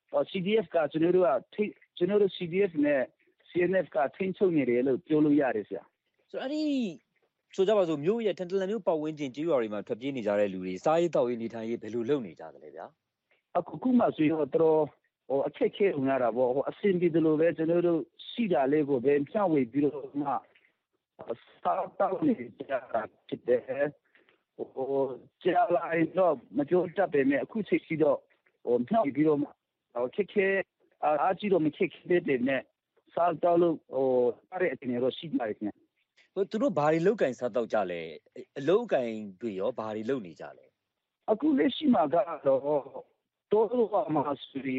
CDF ကကျွန်တော်တို့ CDF နဲ့ CNF ကထိန်းချုပ်နေတယ်လို့ပြောလို့ရတယ်ဆရာ
ဆိုတော့အဲ့ဒီဆိုကြပါစို့မြို့ရဲ့ထန်တလန်မျိုးပတ်ဝန်းကျင်ကျေးရွာတွေမှာထွက်ပြေးနေကြတဲ့လူတွေစားရေးတောက်ရေးနေထိုင်ရေးဘယ်လိုလုပ်နေကြသလဲဗျာ
အခုမှဆိုရင်တော့အခက်ခဲဝင်ရတာပေါ့အစင်ပြီးတယ်လို့ပဲကျွန်တော်တို့ရှိတာလေးကိုပဲဖြန့်ဝေပြီးတော့မှစားတောက်နေကြတာဖြစ်တယ်ကြာလာတော့မကြိုးတက်ပေမဲ့အခုချိန်စီတော့ဖြန့်ဝေပြီးတော့ခက်ခဲအားကြီးတော့မခက်ခဲတဲ့နဲ့စားတောက်လို့အဲ့ဒီအနေနဲ့ရှိပါရဲ့ခင်ဗျ
သူတို့ဘာတွေလောက်ကင်စားတောက်ကြလဲအလောက်ကင်တွေရောဘာတွေလုပ်နေကြလဲ
အခုလက်ရှိမှာကတော့todo amasuri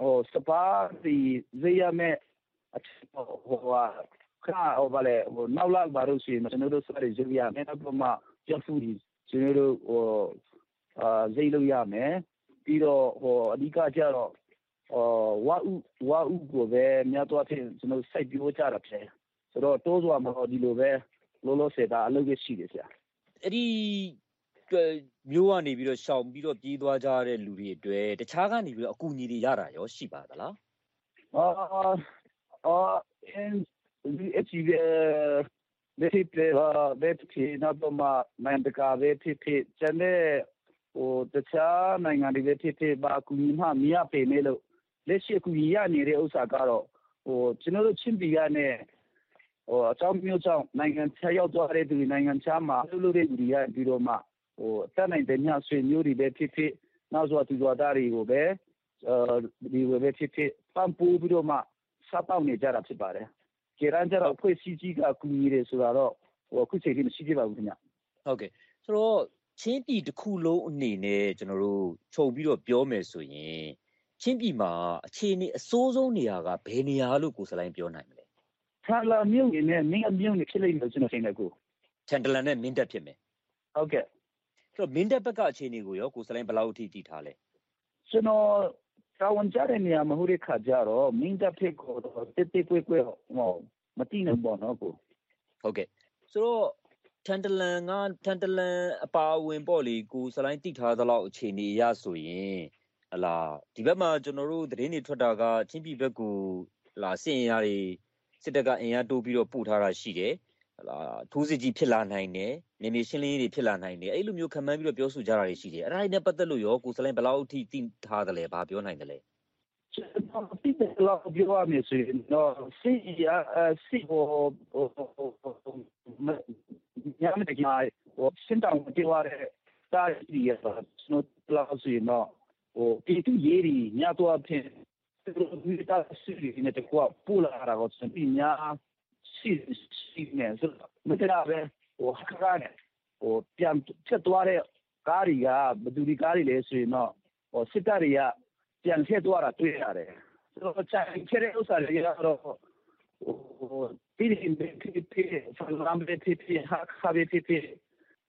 sapari zeyame vale naulak baru si macam sari zeyame nama jafuri senero zeylo yame piro adika jaro wau ko be mya twa phin senero site bio jara phe so do todo amaro di lo be lolo se da alok be shi de sia
အဲ့ဒီမျိုးကနေပြီးတော့ရှောင်ပြီးတော့ပြေးသွားကြတဲ့လူတွေအတွက်တခြားကနေပြီးတော့အကူအညီတွေရတာရောရှိပါသလား
နောက်မှနိုင်တကာပဲဖြစ်ဖြစ်ကျန်တဲ့တခြားနိုင်ငံတွေပဲဖြစ်ဖြစ်ဘာအကူအညီမှမရပေမဲ့လို့လက်ရှိအကူအညီရနေတဲ့ဥစ္စာကတော့ကျွန်တော်တို့ချင်းပြည်ကနဲ့အကြောင်းမျိုးကြောင့်နိုင်ငံခြားရောက်သွားတဲ့သူနိုင်ငံခြားမှာလုပ်တဲ့လူတွေရပြီးတော့မှတက်နိုင်တဲ့ညဆွေမျိုးတွေပဲဖြစ်ဖြစ်နောက်ဆိုသူတော်သားတွေကိုပဲဒီဝပဲဖြစ်ဖြစ်ပံ့ပိုးပြီးတော့မှစားပေါက်နေကြတာဖြစ်ပါတယ်။ကျေရန်ကြတော့အဖွဲ့အစည်းကြီးကကူညီတယ်ဆိုတော့အခုချိန်ထိမရှိသေးပါဘူးခင်ဗျ
။ဟုတ်ကဲ့ဆိုတော့ချင်းပြည်တစ်ခုလုံးအနေနဲ့ကျွန်တော်တို့ခြုံပြီးတော့ပြောမယ်ဆိုရင်ချင်းပြည်မှာအခြေအနေအဆိုးဆုံးနေရာကဘယ်နေရာလို့ကိုစလိုင်းပြောနိုင်မလဲ
ထန်တလန်မြို့နယ်နဲ့မင်းအမြို့နယ်ဖြစ်လိမ့်မယ်ကျွန်တော်ထင်တယ်ကို
ထန်တလန်နဲ့မင်းတပ်ဖြစ်မယ်
ဟုတ်ကဲ့
ဆိုတော့မင်းတပ်ဘက်ကအခြေအနေကိုရောကိုစလိုင်းဘယ်လောက်အထိတည်ထားလဲ
ကျွန်တော်တာဝန်ကျတဲ့နေရာမဟုတ်တဲ့ခါကျတော့မင်းတပ်ဖြစ်ကိုတက်တက်ကွဲကွဲမတိနိုင်ပါတော့ကို
ဟုတ်ကဲ့ဆိုတော့ထန်တလန်အပါဝင်ပေါ့လေကိုစလိုင်းတည်ထားသလောက်အခြေအနေရဆိုရင်ဟလာဒီဘက်မှာကျွန်တော်တို့သတင်းတွေထွက်တာကချင်းပြည်ဘက်ကိုလာစင်ရတွေစစ်တပ်ကအင်အားတိုးပြီးတော့ပို့ထားတာရှိတယ်ဟလာထိုးစစ်ကြီးဖြစ်လာနိုင်တယ်နေနေရှင်းလင်းရေးတွေဖြစ်လာနိုင်တယ်အဲ့လိုမျိုးခံမှန်းပြီးတော့ပြောဆိုကြတာတွေရှိတယ်အဲ့ဒါတွေနဲ့ပတ်သက်လို့ရောကိုစလိုင်းဘယ်လောက်အထိသိထားတယ်လဲဘာပြောနိုင်တယ်လဲ
တိကျလောက်ပြောရမယ်ဆိုရင်တော့စစ်ဟိုညမတကယ်စင်တောင်ပြောရတဲ့တားရီရတော့စနိုလောက်ဆိုရင်တော့ပြည်သူရေးတွေညတော့အဖြစ်ဒီတာစီရီနဲ့တကွာပူလာတာကိုစပင်းညာစီနေဆိုမတရာပဲခါကနေပြန်ချက်သွားတဲ့ကားတွေကဘသူဒီကားတွေလဲဆိုရင်တော့စစ်တပ်တွေကပြန်ချက်သွားတာတွေ့ရတယ်ဆိုတော့ချိုင်ချက်တဲ့ဥစ္စာတွေကတော့ပြည်ရင်ဖြစ်ဖန်လမ်းပဲဖြစ်ဟာခါပဲဖြစ်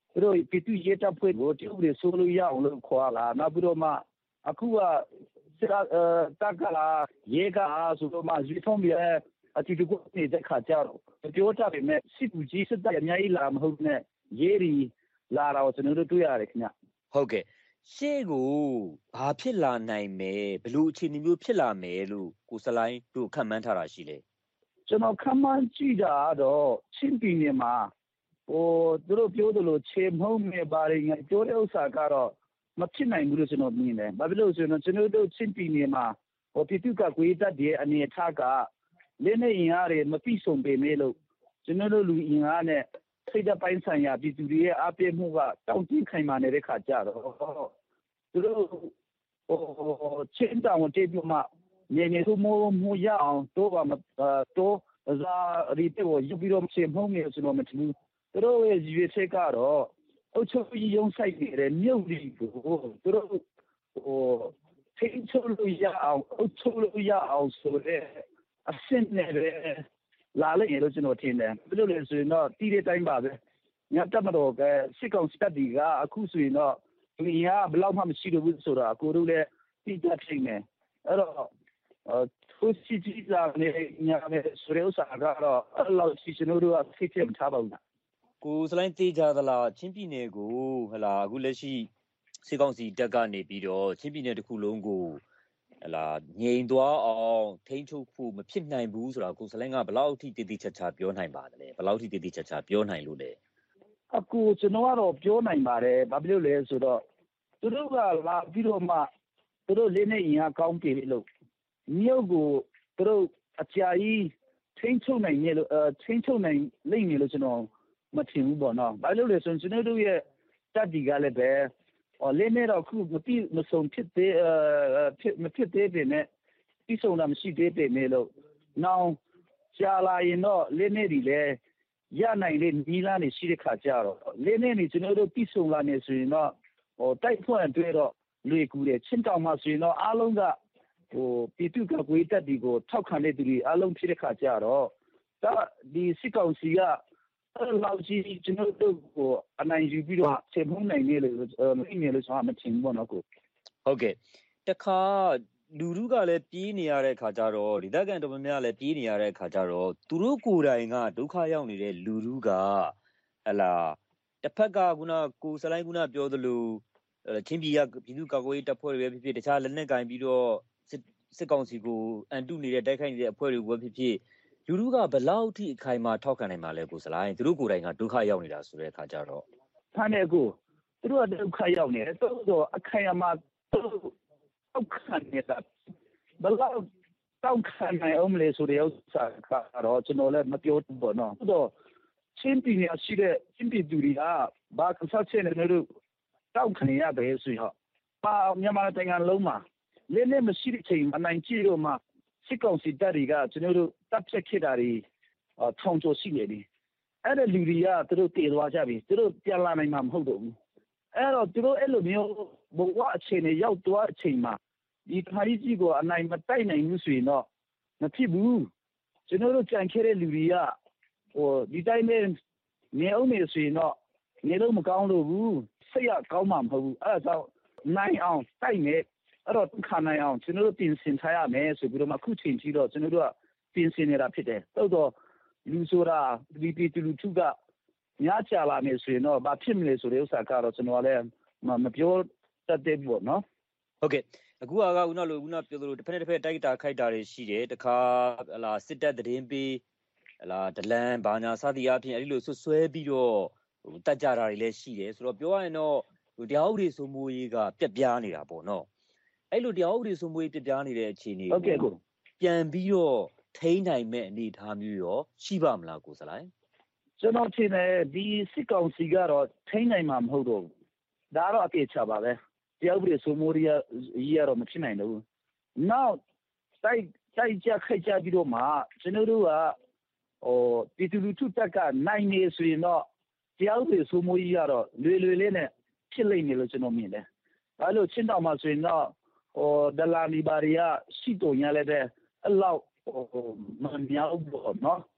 သူတို့ပြည်သူ့ရဲတပ်ဖွဲ့ကိုတရုတ်တွေဆိုလို့ရအောင်လို့ခေါ်လာနောက်ပြီးတော့မှအခုကတက်ကလာရဲကဆိုတော့မှရွေးထုံးပြအတီတူကိုနေတဲ့ခါကြတော့ပြောတာပဲမဲ့စစ်ကူကြီးစစ်တပ်အများကြီးလာမဟုတ်နဲ့ရဲရီလာတော့ကျွန်တော်တို့တွေ့ရတယ်ခင်ဗျ
ဟုတ်ကဲ့ရှေ့ကိုဘာဖြစ်လာနိုင်မယ်ဘယ်လိုအခြေအနေမျိုးဖြစ်လာမယ်လို့ကိုစလိုင်းတို့ခန့်မှန်းထားတာရှိလဲ
ကျွန်တော်ခန့်မှန်းကြည့်တာတော့ချင်းပြည်နယ်မှာသူတို့ပြောသလိုခြေမုံနဲ့ဘာတွေငါပြောတဲ့ဥစ္စာကတော့မဖြစ်နိုင်ဘူးလို့ကျွန်တော်မြင်တယ်။ဘာဖြစ်လို့ဆိုတော့ကျွန်တော်တို့ချင်းပြည်နယ်မှာပြည်သူ့ကကွေးတပ်ရဲ့အနေအထားကလက်နဲ့အင်အားတွေမပြည့်စုံပေမဲ့လို့ကျွန်တော်တို့လူအင်အားနဲ့စိတ်ဓာတ်ပိုင်းဆိုင်ရာပြည်သူတွေရဲ့အားပေးမှုကတောင့်တင်းခိုင်မာနေတဲ့ခါကြတော့သူတို့ချင်းတောင်တေပြမနေနေသူမိုးရအောင်တော့တော့ဇာရီတေကိုယူပြီးတော့ချေမုံနေဆိုတော့မထဘူးသူတို့ရဲ့ရွေးချက်ကတော့အုတ်ချုပ်ရုံဆိုင်နေတဲ့မြို့တွေကိုသူတို့ထိန်းချုပ်လို့ရအောင်အုတ်ချုပ်လို့ရအောင်ဆိုတဲ့အဆင့်နဲ့ပဲလာလိုက်ရလို့ကျွန်တော်ထင်တယ်ဘယ်လိုလဲဆိုရင်တော့တီးတဲ့တိုင်းပါပဲညတမတော်ကစစ်ကောင်စစ်တပ်ကအခုဆိုရင်တော့ဒီကဘယ်လောက်မှမရှိတော့ဘူးဆိုတော့ကိုတို့လည်းတီးတတ်နေတယ်အဲ့တော့သူစီတီလာနေညမယ်ဆိုရယ်စာကတော့အဲ့လောက်စီကျွန်တော်တို့ကဖိတ်ထားပါဦး
ကိုစလိုင်းသေးကြသလားချင်းပြည်နယ်ကိုဟလာအခုလက်ရှိစစ်ကောင်စီတပ်ကနေပြီးတော့ချင်းပြည်နယ်တစ်ခုလုံးကိုဟလာငြိမ်သွားအောင်ထိန်းချုပ်ဖို့မဖြစ်နိုင်ဘူးဆိုတာကိုစလိုင်းကဘယ်လောက်အထိတည်တည်ချာချာပြောနိုင်ပါသလဲဘယ်လောက်အထိတည်တည်ချာချာပြောနိုင်လို့လဲ
အခုကျွန်တော်ကတော့ပြောနိုင်ပါတယ်ဘာဖြစ်လို့လဲဆိုတော့သူတို့ကလာပြီးတော့မှသူတို့လေးနေရင်ကောင်းပြီလို့မြို့ကိုသူတို့အကြာကြီးထိန်းချုပ်နိုင်လို့ထိန်းချုပ်နိုင်လိမ့်မယ်လို့ကျွန်တော်မထင်ဘူးပေါ့နော်ဘာလို့လဲဆိုရင်ကျွန်တော်တို့ရဲ့တပ်ဒီကလည်းပဲလင်းနေတော့ခုမစုံဖြစ်သေးမဖြစ်သေးတယ်နဲ့ပြီးဆုံးတာမရှိသေးတယ်နဲ့လို့နောက်ကြာလာရင်တော့လင်းနေဒီလေရနိုင်တဲ့နီလာနေရှိတဲ့ခါကြတော့လင်းနေနေကျွန်တော်တို့ပြီးဆုံးလာနေဆိုရင်တော့တိုက်ဖွင့်အတွက်တော့လွေကူတယ်ချင်းတောင်မှဆိုရင်တော့အားလုံးကပြည်သူ့ကကွေးတပ်ဒီကိုထောက်ခံတဲ့သူတွေအားလုံးဖြစ်တဲ့ခါကြတော့ဒါဒီစစ်ကောင်စီကလောက်ကြီးကျွန်တော်တို့ကိုအနိုင်ယူပြီးတော့ခြေဖုံးနိုင်နေလို့မိနေလို့ဆိုမှမချင်ဘူးပေါ့နော်ကို
ဟုတ်ကဲ့တခါလူလူကလည်းပြေးနေရတဲ့ခါကြတော့ဒီတပ်ကန်တော်များများလည်းပြေးနေရတဲ့ခါကြတော့သူတို့ကိုယ်တိုင်ကဒုက္ခရောက်နေတဲ့လူလူကဟလာတစ်ဖက်ကခုနကိုစလိုင်းခုနပြောသလိုချင်းပြည်ကပြည်သူ့ကာကွယ်ရေးတပ်ဖွဲ့တွေပဲဖြစ်ဖြစ်တခြားလက်နက်ကင်ပြီးတော့စစ်ကောင်စီကိုအန်တုနေတဲ့တိုက်ခိုက်နေတဲ့အဖွဲ့တွေပဲဖြစ်ဖြစ်လူလူကဘယ်လောက်ထိအခိုင်အမာထောက်ခံနိုင်မှာလဲကိုစလိုင်းသူတို့ကိုယ်တိုင်ကဒုက္ခရောက်နေတာဆိုတဲ့အခါကျတော့
ဖမ်းနေကိုသူတို့ကဒုက္ခရောက်နေတယ်တော့အခိုင်အမာထောက်ခံနေတာဘယ်လောက်တောက်ခံနိုင်အောင်လဲဆိုတဲ့ဥစ္စာကတော့ကျွန်တော်လည်းမပြောဘူးပေါ့နော်တော့ချင်းပြည်နယ်ရှိတဲ့ချင်းပြည်သူတွေကဘာကစားချင်တယ်လို့တောက်ခံရပဲဆိုတော့မြန်မာနိုင်ငံလုံးမှာလေးလေးမရှိတဲ့ချိန်အနိုင်ကြီးတော့မှစစ်ကောင်စီတပ်တွေကကျွန်တော်တို့တပ်ဖြတ်ခဲ့တာတွေထောင်ကျော်ရှိနေပြီအဲ့ဒါလူတွေကသူတို့တည်သွားကြပြီသူတို့ပြန်လာနိုင်မှာမဟုတ်တော့ဘူးအဲ့တော့သူတို့အဲ့လိုမျိုးဘဝအခြေအနေရောက်သွားအချိန်မှာဒီခါကြီးကိုအနိုင်မတိုက်နိုင်ဘူးဆိုရင်တော့မဖြစ်ဘူးကျွန်တော်တို့ကြံခဲ့တဲ့လူတွေကဒီတိုင်းနဲ့နေအောင်နေဆိုရင်တော့နေလို့မကောင်းလို့ဘူးစိတ်ရကောင်းမှာမဟုတ်ဘူးအဲ့ဒါကြောင့်နိုင်အောင်တိုက်နေအဲ့တော့ခါနိုင်အောင်ကျွန်တော်တို့ပြင်ဆင်ထားရမယ်ဆိုပြီးတော့မှခုချိန်ကြီးတော့ကျွန်တော်တို့ကပြင်ဆင်နေတာဖြစ်တယ်တော့လူဆိုတာဒီပြည်သူလူထုကညချလာမယ်ဆိုရင်တော့ဘာဖြစ်မလဲဆိုတဲ့ဥစ္စာကတော့ကျွန်တော်လည်းမပြောတတ်သေးဘူးပေါ့နော်
ဟုတ်ကဲ့အခုကခုနလိုခုနပြောသလိုတစ်ဖက်တစ်ဖက်တိုက်တာခိုက်တာတွေရှိတယ်တခါဟလာစစ်တပ်သတင်းပေးဟလာဒလန်ဘာညာစသည်အပြင်အဲ့ဒီလိုဆွဆွဲပြီးတော့တတ်ကြတာတွေလည်းရှိတယ်ဆိုတော့ပြောရရင်တော့တရားဥပဒေစိုးမိုးရေးကပြက်ပြားနေတာပေါ့နော်အဲ့လိုတရားဥပဒေစိုးမိုးရေးပြက်ပြားနေတဲ့အခြေအနေ
ဟုတ်ကဲ့ကို
ပြန်ပြီးတော့ထိန်းနိုင်မဲ့အနေအထားမျိုးရောရှိပါမလားကိုစလိုင်း
ကျွန်တော်ထင်တယ်ဒီစစ်ကောင်စီကတော့ထိန်းနိုင်မှာမဟုတ်တော့ဘူးဒါတော့အပြေချပါပဲတရားဥပဒေစိုးမိုးရေးရတော့မဖြစ်နိုင်တော့ဘူးနောက်တိုက်ကြခိုက်ကြပြီးတော့မှကျွန်တော်တို့ကပြည်သူလူထုတက်ကနိုင်နေဆိုရင်တော့တရားဥပဒေစိုးမိုးရေးရတော့လွယ်လွယ်လေးနဲ့ဖြစ်လိမ့်မယ်လို့ကျွန်တော်မြင်တယ်အဲ့လိုချင်းတောင်မှာဆိုရင်တော့ဒလာလီဘာရီယာရှိတော်ရလည်းပဲအဲ့လောက်မမြောက်ဘူးနော်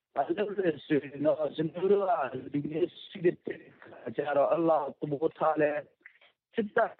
no, Senora, the city, Allah, to Botale, Sita,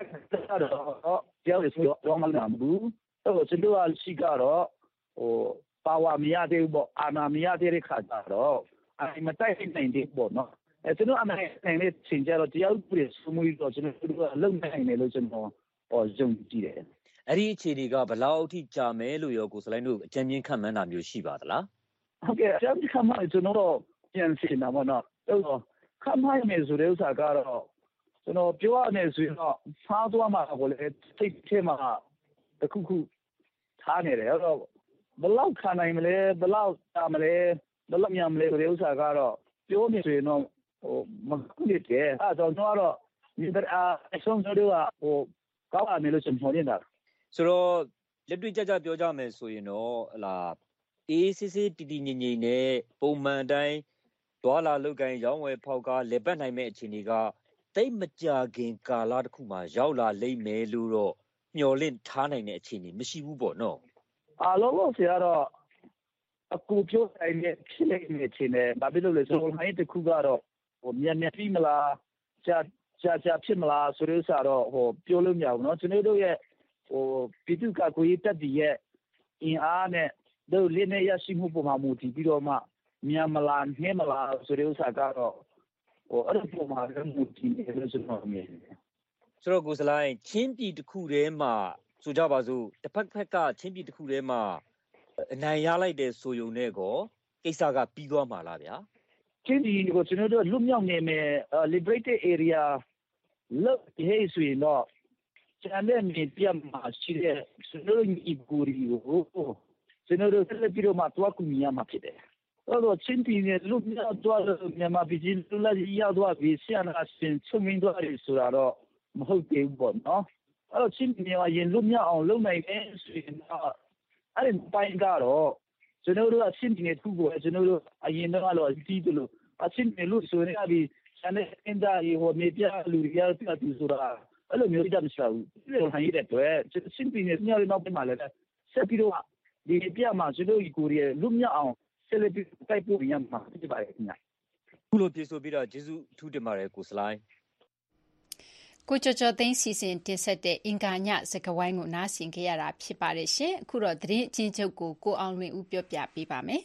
there is your Romanambu, so Senora Cigaro, or Pawa Miade, Anna Miade Cataro, I'm a typing in the bono. As you know, I'm a sincerity, I'll put it so much or long time or Zoom.
အဲ့ဒီအခြေအနေကဘယ်လောက်ထိကြာမယ်လို့ရောကိုစလိုင်းတို့အကြံဉာဏ်ခံမှန်းတာမျိုးရှိပါသလား
ဟုတ်ကဲ့အကြံဉာဏ်ခံမှန်းကျွန်တော်တို့ပြန်စီနာမနော်တော့ခံမှန်းမယ်ဆိုတဲ့ဥစ္စာကတော့ကျွန်တော်ပြောရမယ်ဆိုရင်တော့စားသွားမှာကိုလည်းစိတ်ထဲမှာတခုခုထားနေတယ်အဲ့တော့ဘယ်လောက်ခံနိုင်မလဲဘယ်လောက်တာမလဲဘယ်လောက်မြန်မလဲဆိုတဲ့ဥစ္စာကတော့ပြောနေဆိုရင်တော့မကူရတဲ့အဲ့တော့ကျွန်တော်ကတော့ဒီအဆုံးဆိုတော့ကောင်းတယ်လို့ကျွန်တော်နေတာ
ဆိုတော့လက်တွေ့ကြကြပြောကြမယ်ဆိုရင်တော့ဟလာအေးစစ်စစ်တီတီငိမ့်ငိမ့်နဲ့ပုံမှန်တိုင်းဒွာလာလုတ်ကိုင်းရောင်းဝယ်ဖောက်ကားလက်ပတ်နိုင်မဲ့အခြေအနေကတိတ်မကြခင်ကာလတစ်ခုမှရောက်လာလိမ့်မယ်လို့တော့မျှော်လင့်ထားနိုင်တဲ့အခြေအနေမရှိဘူးပေါ့နော်
အားလုံးဆရာတော့အခုပြောတိုင်းနဲ့ဖြစ်နေနေချင်းနဲ့ဘာဖြစ်လို့လဲဆိုတော့ဟိုင်းတစ်ခုကတော့မြန်ပြီးမလားကြာဖြစ်မလားဆိုတော့ဆိုတော့ပြောလို့မရဘူးเนาะကျွန်တော်တို့ရဲ့ပြည်သူ့ကာကွယ်ရေးတပ်တွေရဲ့အင်အားနဲ့တို့လေးနဲ့ရရှိမှုပုံမှန်မူတည်ပြီးတော့မှမြန်မလားနှဲမလားဆိုတဲ့ဥစ္စာကတော့အဲ့ဒီပုံမှန်ကမူတည်နေလို့ကျွန်တော်မြင်တယ်
ဆိုတော့ကိုစလိုင်းချင်းပြည်တစ်ခုတည်းမှာဆိုကြပါစို့တစ်ဖက်ကချင်းပြည်တစ်ခုတည်းမှာအနိုင်ရလိုက်တဲ့ဆိုယုံနဲ့ကောကိစ္စကပြီးသွားမှာလားဗျာ
ချင်းပြည်ကိုကျွန်တော်တို့လွတ်မြောက်နေမယ် liberated area လို့ဟဲ့ဆိုရင်တော့ကျန်တဲ့မြေပြမှာရှိတဲ့ကျွန်တော်ညီကူရီကိုကျွန်တော်တို့ဆက်ပြီးတော့မှတွားကူညီရမှာဖြစ်တယ်။အဲ့တော့ချင်းပြည်နယ်လူမျိုးတော့မြန်မာပြည်လူလာရတော့ဗီဆီယနာစင်ချုံမင်းတို့ရီဆိုတာတော့မဟုတ်သေးဘူးပေါ့နော်။အဲ့တော့ချင်းပြည်နယ်ကရင်လူမျိုးအောင်လုပ်နိုင်တယ်ဆိုရင်တော့အဲ့ဒီပိုင်းကတော့ကျွန်တော်တို့အချင်းပြည်နယ်ခုကိုကျွန်တော်တို့အရင်တော့အတီးတို့အချင်းပြည်လူဆိုရင်အပြီးဆန်တဲ့အင်ဒါရီဟိုမြေပြလူရပြတူဆိုတာအဲ့လိုမျိုးကြမ်းရှာဘူးဒီလိုဟန်ရတဲ့အတွက်ရှင်းပြနေညောင်းပြန်လာတယ်ဆက်ပြီးတော့ဒီပြမှာကျွန်တော်ဒီကိုရီလူမြအောင်ဆက်လက်ပြီးတိုက်ပို့ရမှာဖြစ်ပါတယ်ခင်ဗျာ
ခုလိုပြေဆိုပြီးတော့ကျေးဇူးထူးတင်ပါတယ်ကိုစလိုင်း
ကိုကျော်သိန်းစီစဉ်တင်ဆက်တဲ့အင်္ဂါညစကားဝိုင်းကိုနားဆင်ကြရတာဖြစ်ပါတယ်ရှင်အခုတော့သတင်းအချင်းချုပ်ကိုအောင်လွင်ဦးပြောပြပေးပါမယ်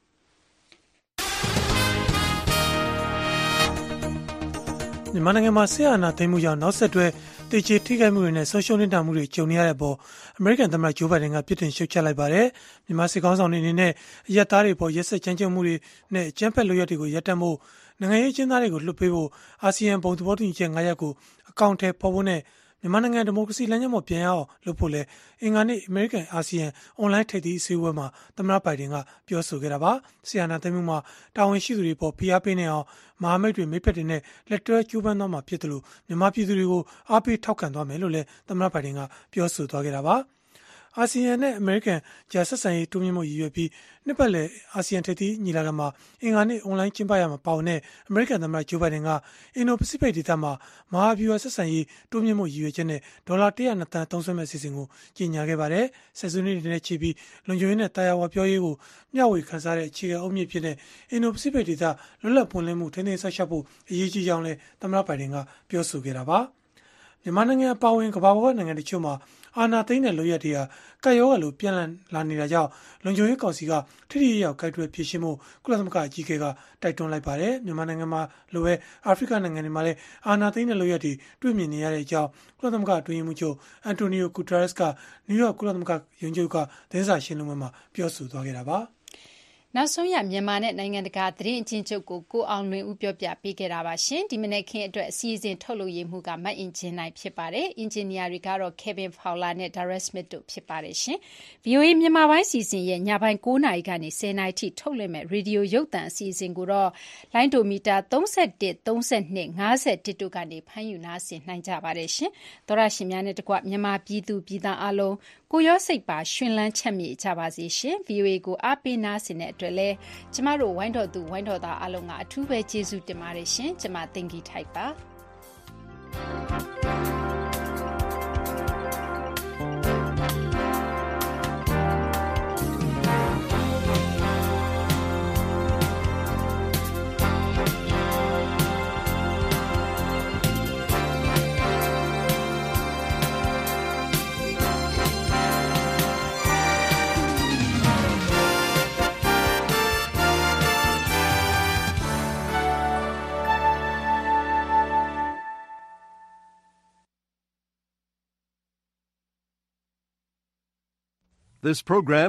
မြန်မာနိုင်ငံမှာဆရာနာသိမ်းမှုကြောင့်နောက်ဆက်တွဲတေချေထိခိုက်မှုတွေနဲ့ဆုံးရှုံးနေတာမှုတွေကြုံနေရတဲ့ပေါ်အမေရိကန်သမ္မတဂျိုးဘိုင်ဒန်ကပြစ်တင်ရှုတ်ချလိုက်ပါတယ်။မြန်မာစစ်ကောင်ဆောင်တွေအနေနဲ့အရက်သားတွေပေါ်ရက်စက်ကြမ်းကြုတ်မှုတွေနဲ့အကြမ်းဖက်လုပ်ရပ်တွေကိုရပ်တန့်ဖို့နိုင်ငံရေးအကျဉ်းသားတွေကိုလွှတ်ပေးဖို့အာဆီယံဘုံသဘောတူညီချက်9ရပ်ကိုအကောင့်ထဲပေါ်ဖို့နဲ့မြန်မာနိုင်ငံဒီမိုကရေစီလမ်းကြောင်းပေါ်ပြန်ရအောင်လုပ်ဖို့လဲအင်္ဂါနေ့အမေရိကန်အာဆီယံအွန်လိုင်းထိပ်သီးအစည်းအဝေးမှာသမ္မတဘိုင်ဒန်ကပြောဆိုခဲ့တာပါ။ဆီယနာသိမ်းမှုမှာတာဝန်ရှိသူတွေပေါ်ဖိအားပေးနေအောင်မဟာမိတ်တွေမိတ်ဖက်တွေနဲ့လက်တွဲကြိုးပမ်းသွားမှာဖြစ်တယ်လို့မြန်မာပြည်သူတွေကိုအားပေးထောက်ခံသွားမယ်လို့လည်းသမ္မတဘိုင်ဒန်ကပြောဆိုသွားခဲ့တာပါ။အာဆီယံနဲ့အမေရိကန်ကြားဆက်ဆံရေးတိုးမြှင့်မှုရည်ရွယ်ပြီးနှစ်ပတ်လည်အာဆီယံထိပ်သီးညီလာခံမှာအင်္ဂါနေ့အွန်လိုင်းကျင်းပရမှာပါဝင်တဲ့အမေရိကန်သမ္မတဂျိုးဘိုင်ဒန်ကအင်ဒိုပစိဖိတ်ဒေသမှာမဟာဗျူဟာဆက်ဆံရေးတိုးမြှင့်မှုရည်ရွယ်ချက်နဲ့ဒေါ်လာ102သန်းသုံးစွဲမဲ့အစီအစဉ်ကိုကြေညာခဲ့ပါတယ်။ဆက်စုနှစ်တွေနဲ့ချီပြီးလုံခြုံရေးနဲ့တာယာဝပြောရေးကိုမျှဝေခန်းစားတဲ့အခြေခံအုတ်မြစ်ဖြစ်တဲ့အင်ဒိုပစိဖိတ်ဒေသလွတ်လပ်ပွင့်လင်းမှုထိန်းသိမ်းဆောက်ရှောက်ဖို့အရေးကြီးကြောင်းလည်းသမ္မတဘိုင်ဒန်ကပြောဆိုခဲ့တာပါ။မြန်မာနိုင်ငံအပါအဝင်ကမ္ဘာပေါ်ကနိုင်ငံတချို့မှာအာဏာသိမ်းတဲ့လုပ်ရပ်တွေကကပ်ရောဂါလိုပြန်လာနေတာကြောင့်လုံခြုံရေးကောင်စီကထိထိရောက်ကိုက်တွယ်ဖြေရှင်းမှုကုလသမဂ္ဂအကြီးအကဲကတိုက်တွန်းလိုက်ပါတယ်မြန်မာနိုင်ငံမှာလိုပဲအာဖရိကနိုင်ငံတွေမှာလည်းအာဏာသိမ်းတဲ့လုပ်ရပ်တွေတွေ့မြင်နေရတဲ့အကြောင်းကုလသမဂ္ဂအတွင်းရေးမှူးချုပ်အန်တိုနီယိုဂူတာရက်စ်ကနယူးယောက်ကုလသမဂ္ဂရုံးချုပ်ကသတင်းစာရှင်းလင်းပွဲမှာပြောဆိုသွားခဲ့တာပါ
နောက်ဆုံးရမြန်မာနဲ့နိုင်ငံတကာသတင်းအချင်းချုပ်ကိုအောင်လွင်ဦးပြောပြပေးခဲ့တာပါရှင်ဒီမနေ့ခင်းအတွက်အစီအစဉ်ထုတ်လုပ်ရေးမှုကမတ်အင်ဂျင်နိုင်ဖြစ်ပါတယ်အင်ဂျင်နီယာတွေကတော့ Kevin Fowler နဲ့ Darren Smith တို့ဖြစ်ပါတယ်ရှင် VOA မြန်မာပိုင်းစီစဉ်ရဲ့ညပိုင်း9နာရီကနေ10နာရီထိထုတ်လွှင့်မဲ့ရေဒီယိုရုပ်သံအစီအစဉ်ကိုတော့လိုင်းဒိုမီတာ31 32 51တို့ကနေဖမ်းယူနားဆင်နိုင်ကြပါတယ်ရှင်သောရရှင်များနဲ့တကွမြန်မာပြည်သူပြည်သားအလုံးကိုရောစိတ်ပါရှင်လန်းချက်မြေကြပါစေရှင် VOA ကိုအားပေးနားဆင်တဲ့အတွက်လည်းကျမတို့ဝိုင်းတော်သူဝိုင်းတော်သားအလုံးကအထူးပဲကျေးဇူးတင်ပါတယ်ရှင်ကျမသင်္ကီထိုက်ပါ
This program